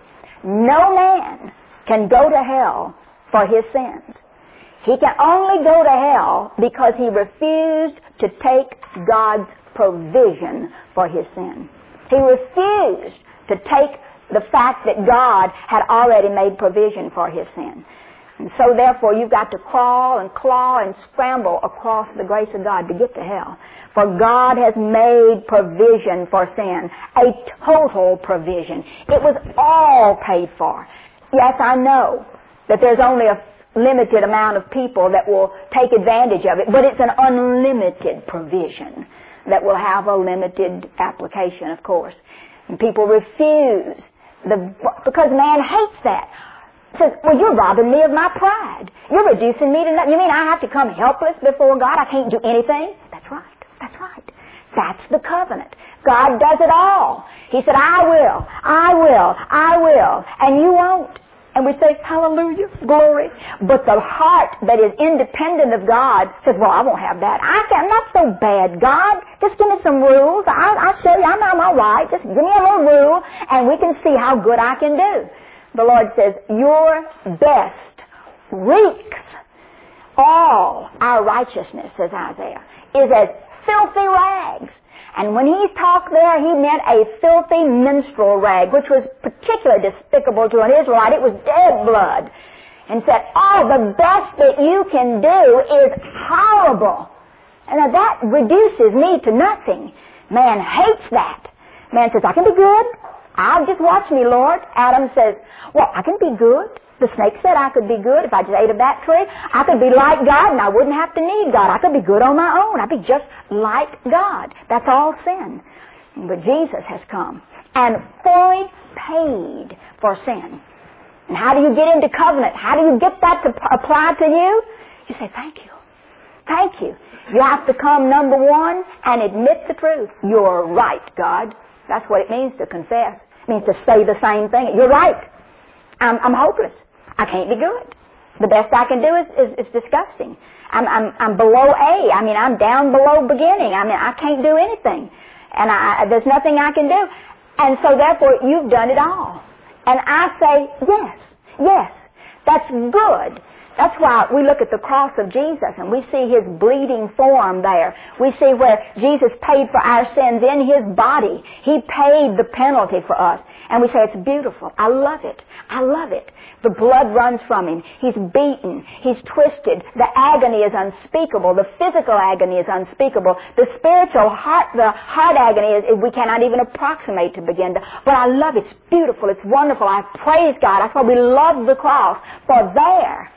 S1: No man can go to hell for his sins. He can only go to hell because he refused to take God's provision for his sin. He refused to take the fact that God had already made provision for his sin. And so therefore you've got to crawl and claw and scramble across the grace of God to get to hell. For God has made provision for sin, a total provision. It was all paid for. Yes, I know that there's only a limited amount of people that will take advantage of it, but it's an unlimited provision that will have a limited application, of course. And people refuse, because man hates that. Says, well, you're robbing me of my pride. You're reducing me to nothing. You mean I have to come helpless before God? I can't do anything? That's right. That's right. That's the covenant. God does it all. He said, I will, I will, I will, and you won't. And we say, hallelujah, glory. But the heart that is independent of God says, well, I won't have that. I'm not so bad, God. Just give me some rules. I'll show you I'm all right. Just give me a little rule, and we can see how good I can do. The Lord says, your best reeks. All our righteousness, says Isaiah, is as filthy rags. And when he talked there, he meant a filthy menstrual rag, which was particularly despicable to an Israelite. It was dead blood. And said, the best that you can do is horrible. And that reduces me to nothing. Man hates that. Man says, I can be good. I'll just watch me, Lord. Adam says, well, I can be good. The snake said I could be good if I just ate of that tree. I could be like God and I wouldn't have to need God. I could be good on my own. I'd be just like God. That's all sin. But Jesus has come and fully paid for sin. And how do you get into covenant? How do you get that to apply to you? You say, thank you. Thank you. You have to come, number one, and admit the truth. You're right, God. That's what it means to confess. It means to say the same thing. You're right. I'm hopeless. I can't be good. The best I can do is disgusting. I'm below A. I mean, I'm down below beginning. I mean, I can't do anything. And there's nothing I can do. And so therefore, you've done it all. And I say, yes, that's good. That's why we look at the cross of Jesus and we see His bleeding form there. We see where Jesus paid for our sins in His body. He paid the penalty for us. And we say, it's beautiful. I love it. I love it. The blood runs from Him. He's beaten. He's twisted. The agony is unspeakable. The physical agony is unspeakable. The spiritual heart, the heart agony is we cannot even approximate to begin to. But I love it. It's beautiful. It's wonderful. I praise God. That's why we love the cross. For there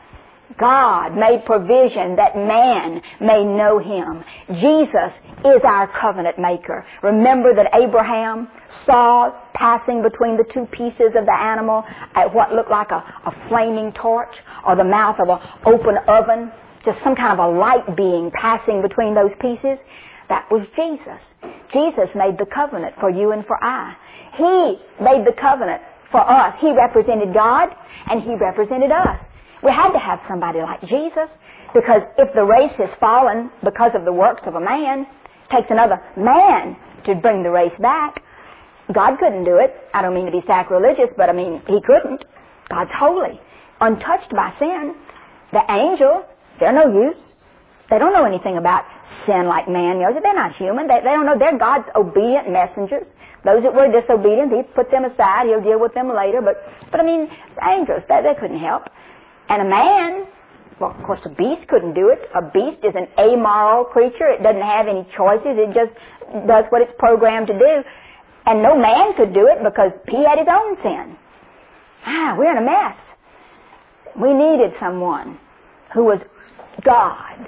S1: God made provision that man may know Him. Jesus is our covenant maker. Remember that Abraham saw passing between the two pieces of the animal at what looked like a flaming torch or the mouth of an open oven, just some kind of a light being passing between those pieces. That was Jesus. Jesus made the covenant for you and for I. He made the covenant for us. He represented God and He represented us. We had to have somebody like Jesus, because if the race has fallen because of the works of a man, it takes another man to bring the race back. God couldn't do it. I don't mean to be sacrilegious, but I mean, He couldn't. God's holy, untouched by sin. The angels, they're no use. They don't know anything about sin like man knows it. They're not human. They don't know. They're God's obedient messengers. Those that were disobedient, He put them aside. He'll deal with them later. But I mean, the angels, they couldn't help. And a man, well, of course, a beast couldn't do it. A beast is an amoral creature. It doesn't have any choices. It just does what it's programmed to do. And no man could do it because he had his own sin. We're in a mess. We needed someone who was God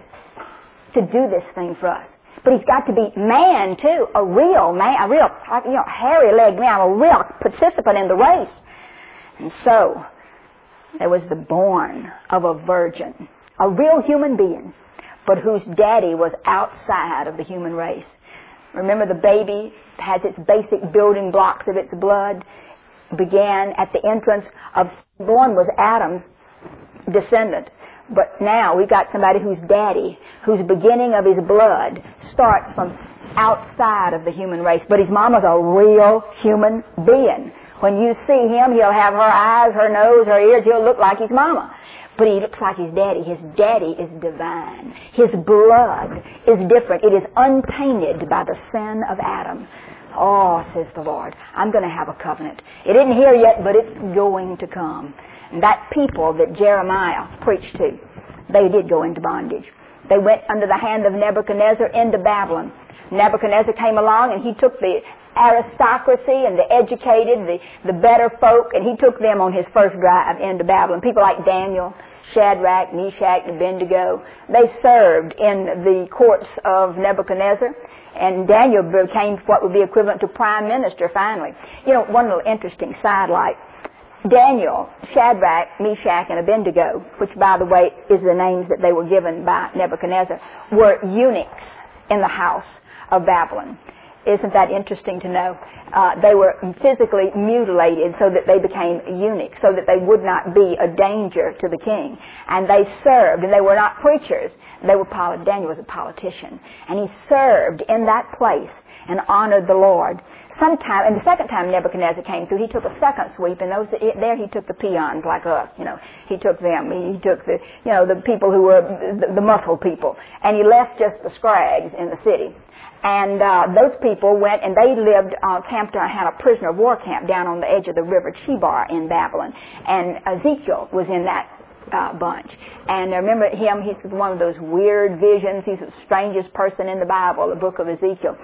S1: to do this thing for us. But He's got to be man, too. A real man, a real, hairy-legged man, a real participant in the race. And so, there was the born of a virgin, a real human being, but whose daddy was outside of the human race. Remember, the baby has its basic building blocks of its blood, began at the entrance of, born was Adam's descendant. But now we've got somebody whose daddy, whose beginning of his blood starts from outside of the human race. But his mama's a real human being. When you see him, he'll have her eyes, her nose, her ears. He'll look like his mama. But he looks like his daddy. His daddy is divine. His blood is different. It is untainted by the sin of Adam. Oh, says the Lord, I'm going to have a covenant. It isn't here yet, but it's going to come. And that people that Jeremiah preached to, they did go into bondage. They went under the hand of Nebuchadnezzar into Babylon. Nebuchadnezzar came along and he took the aristocracy and the educated, the better folk, and he took them on his first drive into Babylon. People like Daniel, Shadrach, Meshach, and Abednego, they served in the courts of Nebuchadnezzar, and Daniel became what would be equivalent to prime minister finally. You know, one little interesting sidelight. Daniel, Shadrach, Meshach, and Abednego, which, by the way, is the names that they were given by Nebuchadnezzar, were eunuchs in the house of Babylon. Isn't that interesting to know? They were physically mutilated so that they became eunuchs, so that they would not be a danger to the king. And they served, and they were not preachers. Daniel was a politician. And he served in that place and honored the Lord. Sometime, and the second time Nebuchadnezzar came through, he took a second sweep, and there he took the peons like us. He took them. He took the people who were the muscle people, and he left just the scrags in the city. And those people went, and they lived, camped, had a prisoner of war camp down on the edge of the river Chebar in Babylon. And Ezekiel was in that bunch. And I remember him, he's one of those weird visions. He's the strangest person in the Bible, the book of Ezekiel.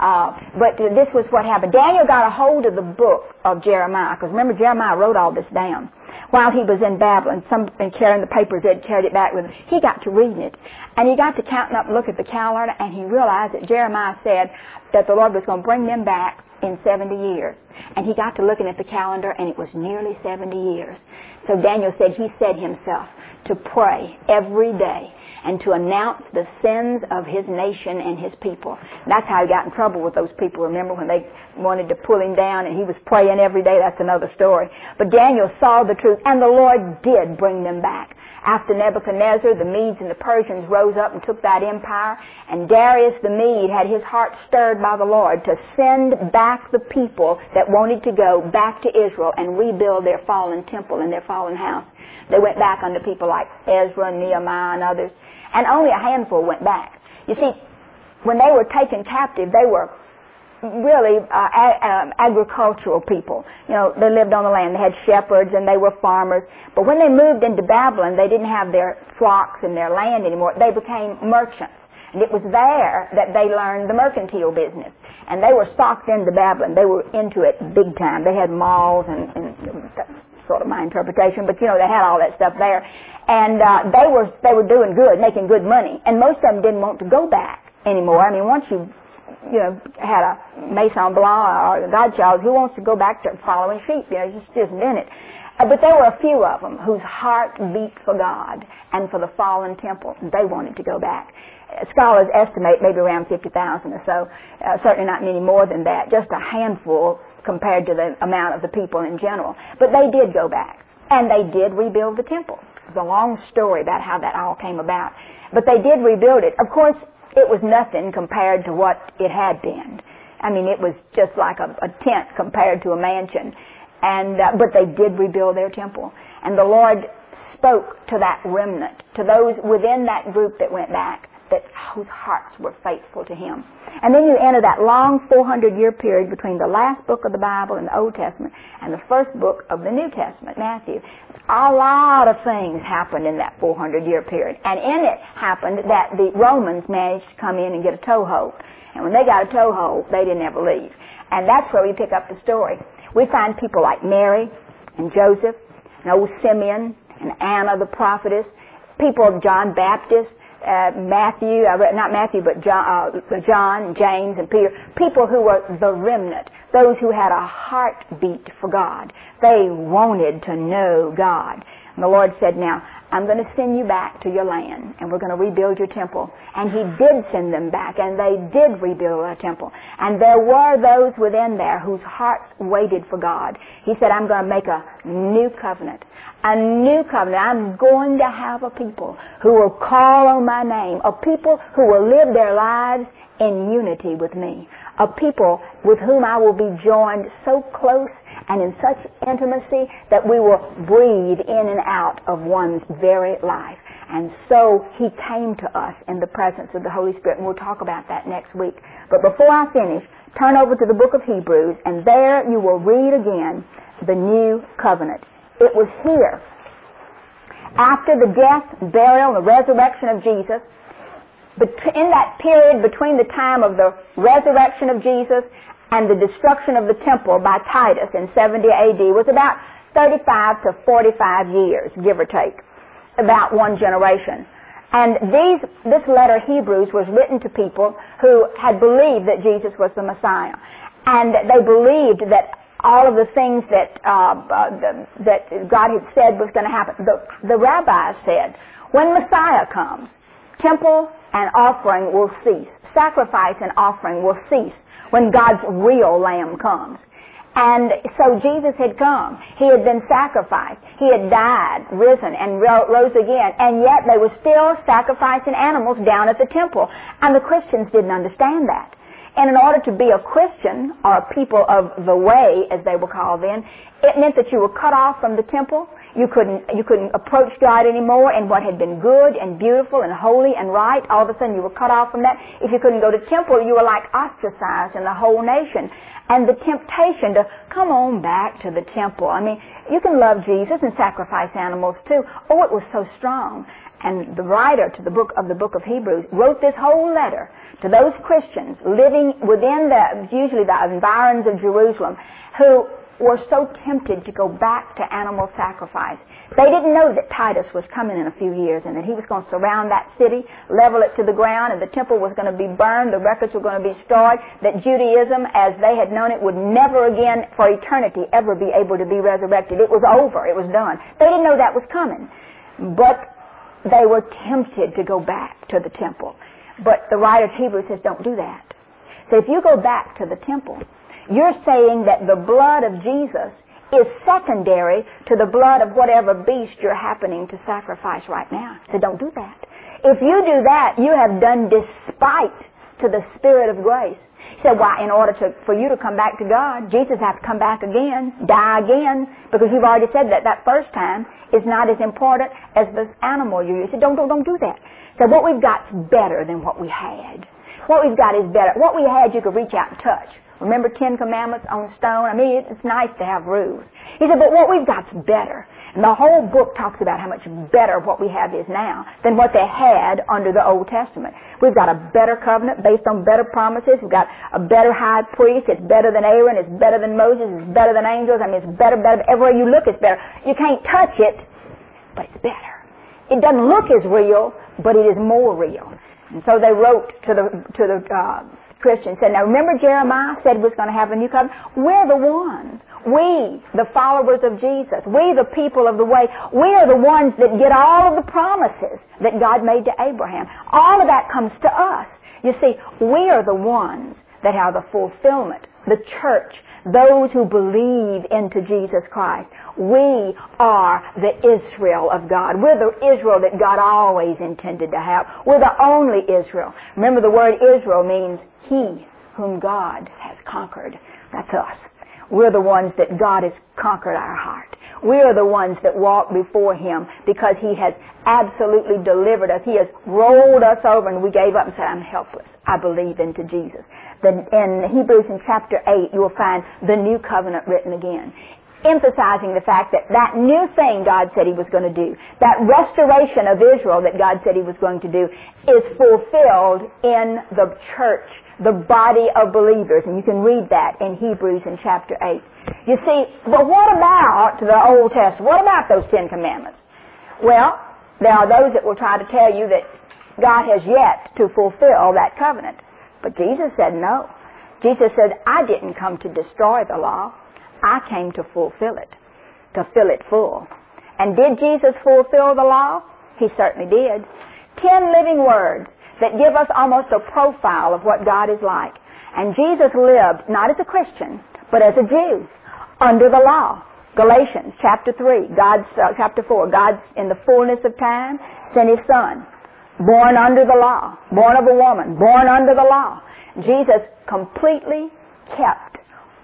S1: But this was what happened. Daniel got a hold of the book of Jeremiah, because remember, Jeremiah wrote all this down. While he was in Babylon, and carrying the papers, they'd carried it back with him. He got to reading it. And he got to counting up and look at the calendar, and he realized that Jeremiah said that the Lord was going to bring them back in 70 years. And he got to looking at the calendar, and it was nearly 70 years. So Daniel said he set himself to pray every day and to announce the sins of his nation and his people. And that's how he got in trouble with those people. Remember when they wanted to pull him down and he was praying every day? That's another story. But Daniel saw the truth, and the Lord did bring them back. After Nebuchadnezzar, the Medes and the Persians rose up and took that empire, and Darius the Mede had his heart stirred by the Lord to send back the people that wanted to go back to Israel and rebuild their fallen temple and their fallen house. They went back under people like Ezra, Nehemiah, and others, and only a handful went back. You see, when they were taken captive, they were really agricultural people. They lived on the land. They had shepherds and they were farmers. But when they moved into Babylon, they didn't have their flocks and their land anymore. They became merchants. And it was there that they learned the mercantile business. And they were socked into Babylon. They were into it big time. They had malls, and that's sort of my interpretation, but they had all that stuff there. And they were doing good, making good money. And most of them didn't want to go back anymore. I mean, once you had a Maison Blanc or a Godchild, who wants to go back to following sheep? It just isn't in it. But there were a few of them whose heart beat for God and for the fallen temple. They wanted to go back. Scholars estimate maybe around 50,000 or so. Certainly not many more than that. Just a handful compared to the amount of the people in general. But they did go back. And they did rebuild the temple. It's a long story about how that all came about. But they did rebuild it. Of course, it was nothing compared to what it had been. I mean, it was just like a tent compared to a mansion. But they did rebuild their temple. And the Lord spoke to that remnant, to those within that group that went back, whose hearts were faithful to Him. And then you enter that long 400-year period between the last book of the Bible in the Old Testament and the first book of the New Testament, Matthew. A lot of things happened in that 400-year period. And in it happened that the Romans managed to come in and get a toehold. And when they got a toehold, they didn't ever leave. And that's where we pick up the story. We find people like Mary and Joseph and old Simeon and Anna the prophetess, people of John Baptist, John, James, and Peter, people who were the remnant, those who had a heartbeat for God. They wanted to know God. And the Lord said, now, I'm going to send you back to your land, and we're going to rebuild your temple. And He did send them back, and they did rebuild their temple. And there were those within there whose hearts waited for God. He said, I'm going to make a new covenant. A new covenant. I'm going to have a people who will call on my name, a people who will live their lives in unity with me, a people with whom I will be joined so close and in such intimacy that we will breathe in and out of one's very life. And so He came to us in the presence of the Holy Spirit, and we'll talk about that next week. But before I finish, turn over to the book of Hebrews, and there you will read again the new covenant. It was here, after the death, burial, and the resurrection of Jesus, in that period between the time of the resurrection of Jesus and the destruction of the temple by Titus in 70 AD was about 35 to 45 years, give or take, about one generation. And this letter, Hebrews, was written to people who had believed that Jesus was the Messiah. And they believed that all of the things that God had said was going to happen. The rabbis said, when Messiah comes, temple and offering will cease. Sacrifice and offering will cease when God's real Lamb comes. And so Jesus had come. He had been sacrificed. He had died, risen, and rose again. And yet they were still sacrificing animals down at the temple. And the Christians didn't understand that. And in order to be a Christian, or a people of the way, as they were called then, it meant that you were cut off from the temple. You couldn't approach God anymore in what had been good and beautiful and holy and right. All of a sudden you were cut off from that. If you couldn't go to temple, you were like ostracized in the whole nation. And the temptation to come on back to the temple. I mean, you can love Jesus and sacrifice animals too. Oh, it was so strong. And the writer to the book of Hebrews wrote this whole letter to those Christians living within usually the environs of Jerusalem, who were so tempted to go back to animal sacrifice. They didn't know that Titus was coming in a few years and that he was going to surround that city, level it to the ground, and the temple was going to be burned, the records were going to be destroyed, that Judaism, as they had known it, would never again, for eternity, ever be able to be resurrected. It was over. It was done. They didn't know that was coming. But they were tempted to go back to the temple. But the writer of Hebrews says, don't do that. So if you go back to the temple, you're saying that the blood of Jesus is secondary to the blood of whatever beast you're happening to sacrifice right now. So don't do that. If you do that, you have done despite to the Spirit of grace. He said, why, in order for you to come back to God, Jesus has to come back again, die again, because you've already said that first time is not as important as the animal you used. He said, don't do that. So what we've got's better than what we had. What we've got is better. What we had you could reach out and touch. Remember 10 Commandments on stone? I mean, it's nice to have rules. He said, but what we've got's better. And the whole book talks about how much better what we have is now than what they had under the Old Testament. We've got a better covenant based on better promises. We've got a better high priest. It's better than Aaron. It's better than Moses. It's better than angels. I mean, it's better. Everywhere you look, it's better. You can't touch it, but it's better. It doesn't look as real, but it is more real. And so they wrote to the Christians, said, now remember Jeremiah said he was going to have a new covenant? We're the ones. We, the followers of Jesus, we, the people of the way, we are the ones that get all of the promises that God made to Abraham. All of that comes to us. You see, we are the ones that have the fulfillment, the church, those who believe into Jesus Christ. We are the Israel of God. We're the Israel that God always intended to have. We're the only Israel. Remember, the word Israel means he whom God has conquered. That's us. We're the ones that God has conquered our heart. We are the ones that walk before Him because He has absolutely delivered us. He has rolled us over and we gave up and said, I'm helpless. I believe into Jesus. Then in Hebrews in chapter 8, you will find the new covenant written again, emphasizing the fact that that new thing God said He was going to do, that restoration of Israel that God said He was going to do, is fulfilled in the church, the body of believers. And you can read that in Hebrews in chapter 8. You see, but what about the Old Testament? What about those 10 Commandments? Well, there are those that will try to tell you that God has yet to fulfill that covenant. But Jesus said no. Jesus said, I didn't come to destroy the law. I came to fulfill it, to fill it full. And did Jesus fulfill the law? He certainly did. 10 living words that give us almost a profile of what God is like. And Jesus lived not as a Christian, but as a Jew, under the law. Galatians chapter 3, chapter 4, God's in the fullness of time sent His Son, born under the law, born of a woman, born under the law. Jesus completely kept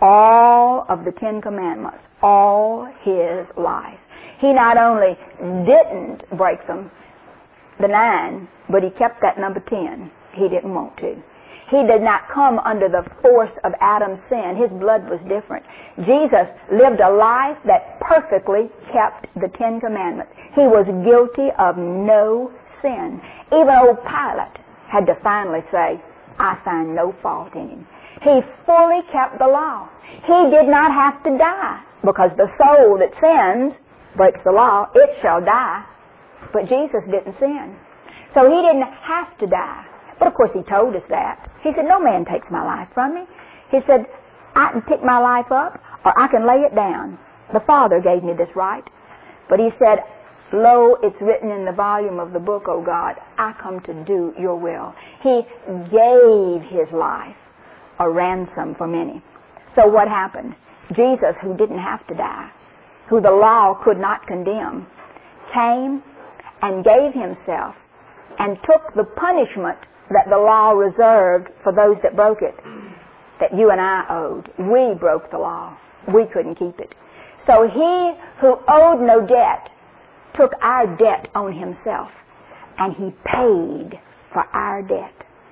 S1: all of the 10 Commandments, all His life. He not only didn't break them, the 9, but He kept that number 10. He didn't want to. He did not come under the force of Adam's sin. His blood was different. Jesus lived a life that perfectly kept the 10 Commandments. He was guilty of no sin. Even old Pilate had to finally say, I find no fault in Him. He fully kept the law. He did not have to die, because the soul that sins, breaks the law, it shall die. But Jesus didn't sin. So He didn't have to die. But of course He told us that. He said, no man takes my life from me. He said, I can pick my life up or I can lay it down. The Father gave me this right. But He said, lo, it's written in the volume of the book, O God, I come to do your will. He gave His life a ransom for many. So what happened? Jesus, who didn't have to die, who the law could not condemn, came and gave Himself and took the punishment that the law reserved for those that broke it, that you and I owed. We broke the law. We couldn't keep it. So He who owed no debt took our debt on Himself, and He paid for our debt.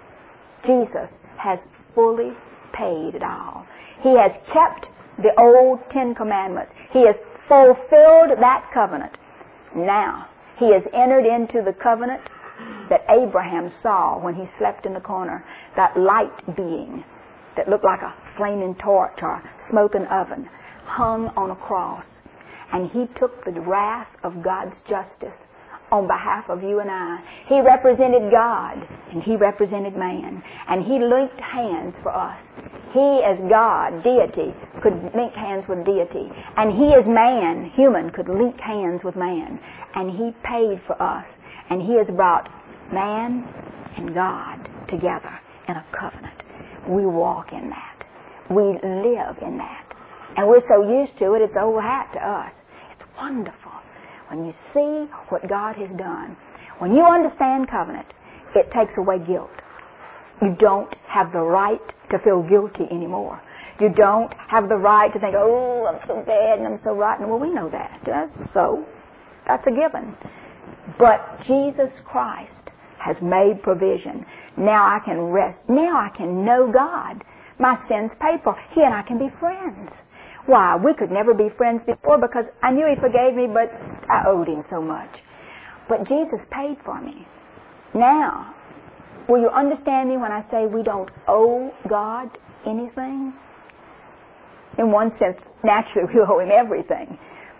S1: Jesus has fully paid it all. He has kept the old 10 Commandments. He has fulfilled that covenant. Now, He has entered into the covenant that Abraham saw when he slept in the corner, that light being that looked like a flaming torch or a smoking oven, hung on a cross. And He took the wrath of God's justice on behalf of you and I. He represented God, and He represented man. And He linked hands for us. He, as God, deity, could link hands with deity. And He, as man, human, could link hands with man. And He paid for us. And He has brought man and God together in a covenant. We walk in that. We live in that. And we're so used to it, it's old hat to us. It's wonderful when you see what God has done. When you understand covenant, it takes away guilt. You don't have the right to feel guilty anymore. You don't have the right to think, oh, I'm so bad and I'm so rotten. Well, we know that. So that's a given. But Jesus Christ has made provision. Now I can rest. Now I can know God. My sins paid for. He and I can be friends. Why? We could never be friends before because I knew He forgave me, but I owed Him so much. But Jesus paid for me. Now, will you understand me when I say we don't owe God anything? In one sense, naturally we owe Him everything.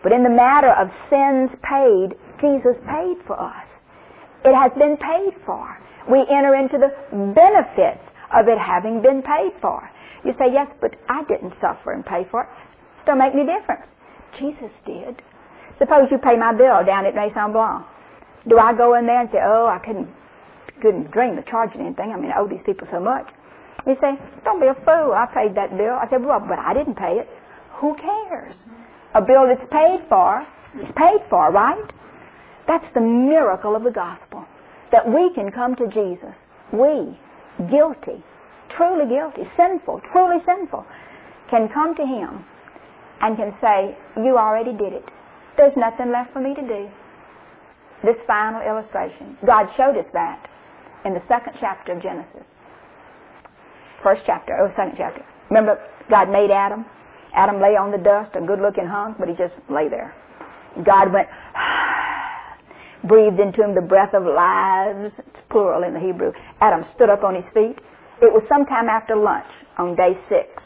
S1: But in the matter of sins paid, Jesus paid for us. It has been paid for. We enter into the benefits of it having been paid for. You say, yes, but I didn't suffer and pay for it. It don't make any difference. Jesus did. Suppose you pay my bill down at Maison Blanc. Do I go in there and say, oh, I couldn't dream of charging anything. I mean, I owe these people so much. You say, don't be a fool. I paid that bill. I said, well, but I didn't pay it. Who cares? A bill that's paid for is paid for, right? That's the miracle of the gospel. That we can come to Jesus. We, guilty, truly guilty, sinful, truly sinful, can come to Him and can say, you already did it. There's nothing left for me to do. This final illustration. God showed us that in the second chapter of Genesis. Second chapter. Remember, God made Adam. Adam lay on the dust, a good-looking hunk, but he just lay there. God went, breathed into him the breath of lives. It's plural in the Hebrew. Adam stood up on his feet. It was sometime after lunch on day 6.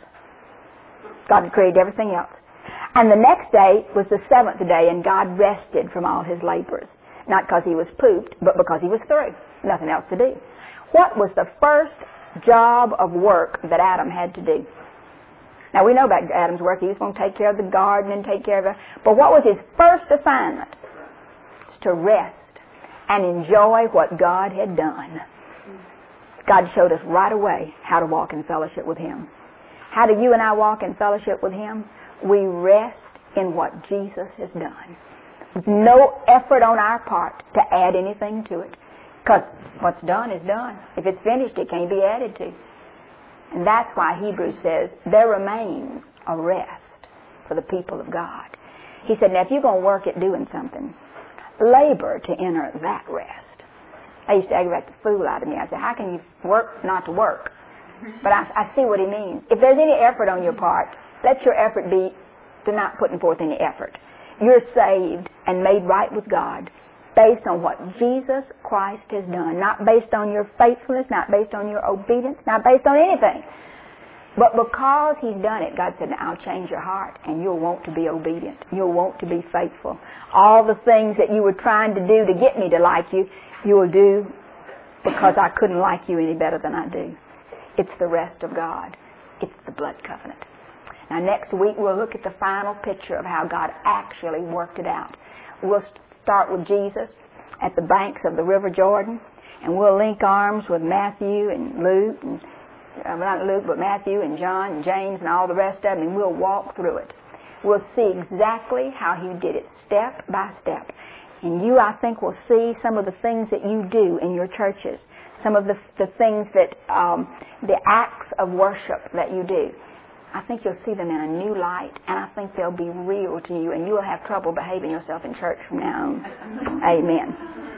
S1: God had created everything else. And the next day was the 7th day, and God rested from all his labors. Not because he was pooped, but because he was through. Nothing else to do. What was the first job of work that Adam had to do? Now, we know about Adam's work. He was going to take care of the garden and take care of it. But what was his first assignment? It's to rest and enjoy what God had done. God showed us right away how to walk in fellowship with Him. How do you and I walk in fellowship with Him? We rest in what Jesus has done. No effort on our part to add anything to it. Because what's done is done. If it's finished, it can't be added to. And that's why Hebrews says, there remains a rest for the people of God. He said, now if you're going to work at doing something, labor to enter that rest. I used to aggravate the fool out of me. I said, how can you work not to work? But I see what he means. If there's any effort on your part, let your effort be to not putting forth any effort. You're saved and made right with God based on what Jesus Christ has done. Not based on your faithfulness, not based on your obedience, not based on anything. But because He's done it, God said, now I'll change your heart and you'll want to be obedient. You'll want to be faithful. All the things that you were trying to do to get me to like you, you will do because I couldn't like you any better than I do. It's the rest of God. It's the blood covenant. Now next week we'll look at the final picture of how God actually worked it out. We'll start with Jesus at the banks of the River Jordan, and we'll link arms with Matthew and Luke, and not Luke, but Matthew and John and James and all the rest of them, and we'll walk through it. We'll see exactly how He did it, step by step. And you, I think, will see some of the things that you do in your churches, some of the things that, the acts of worship that you do. I think you'll see them in a new light, and I think they'll be real to you, and you'll have trouble behaving yourself in church from now on. Amen.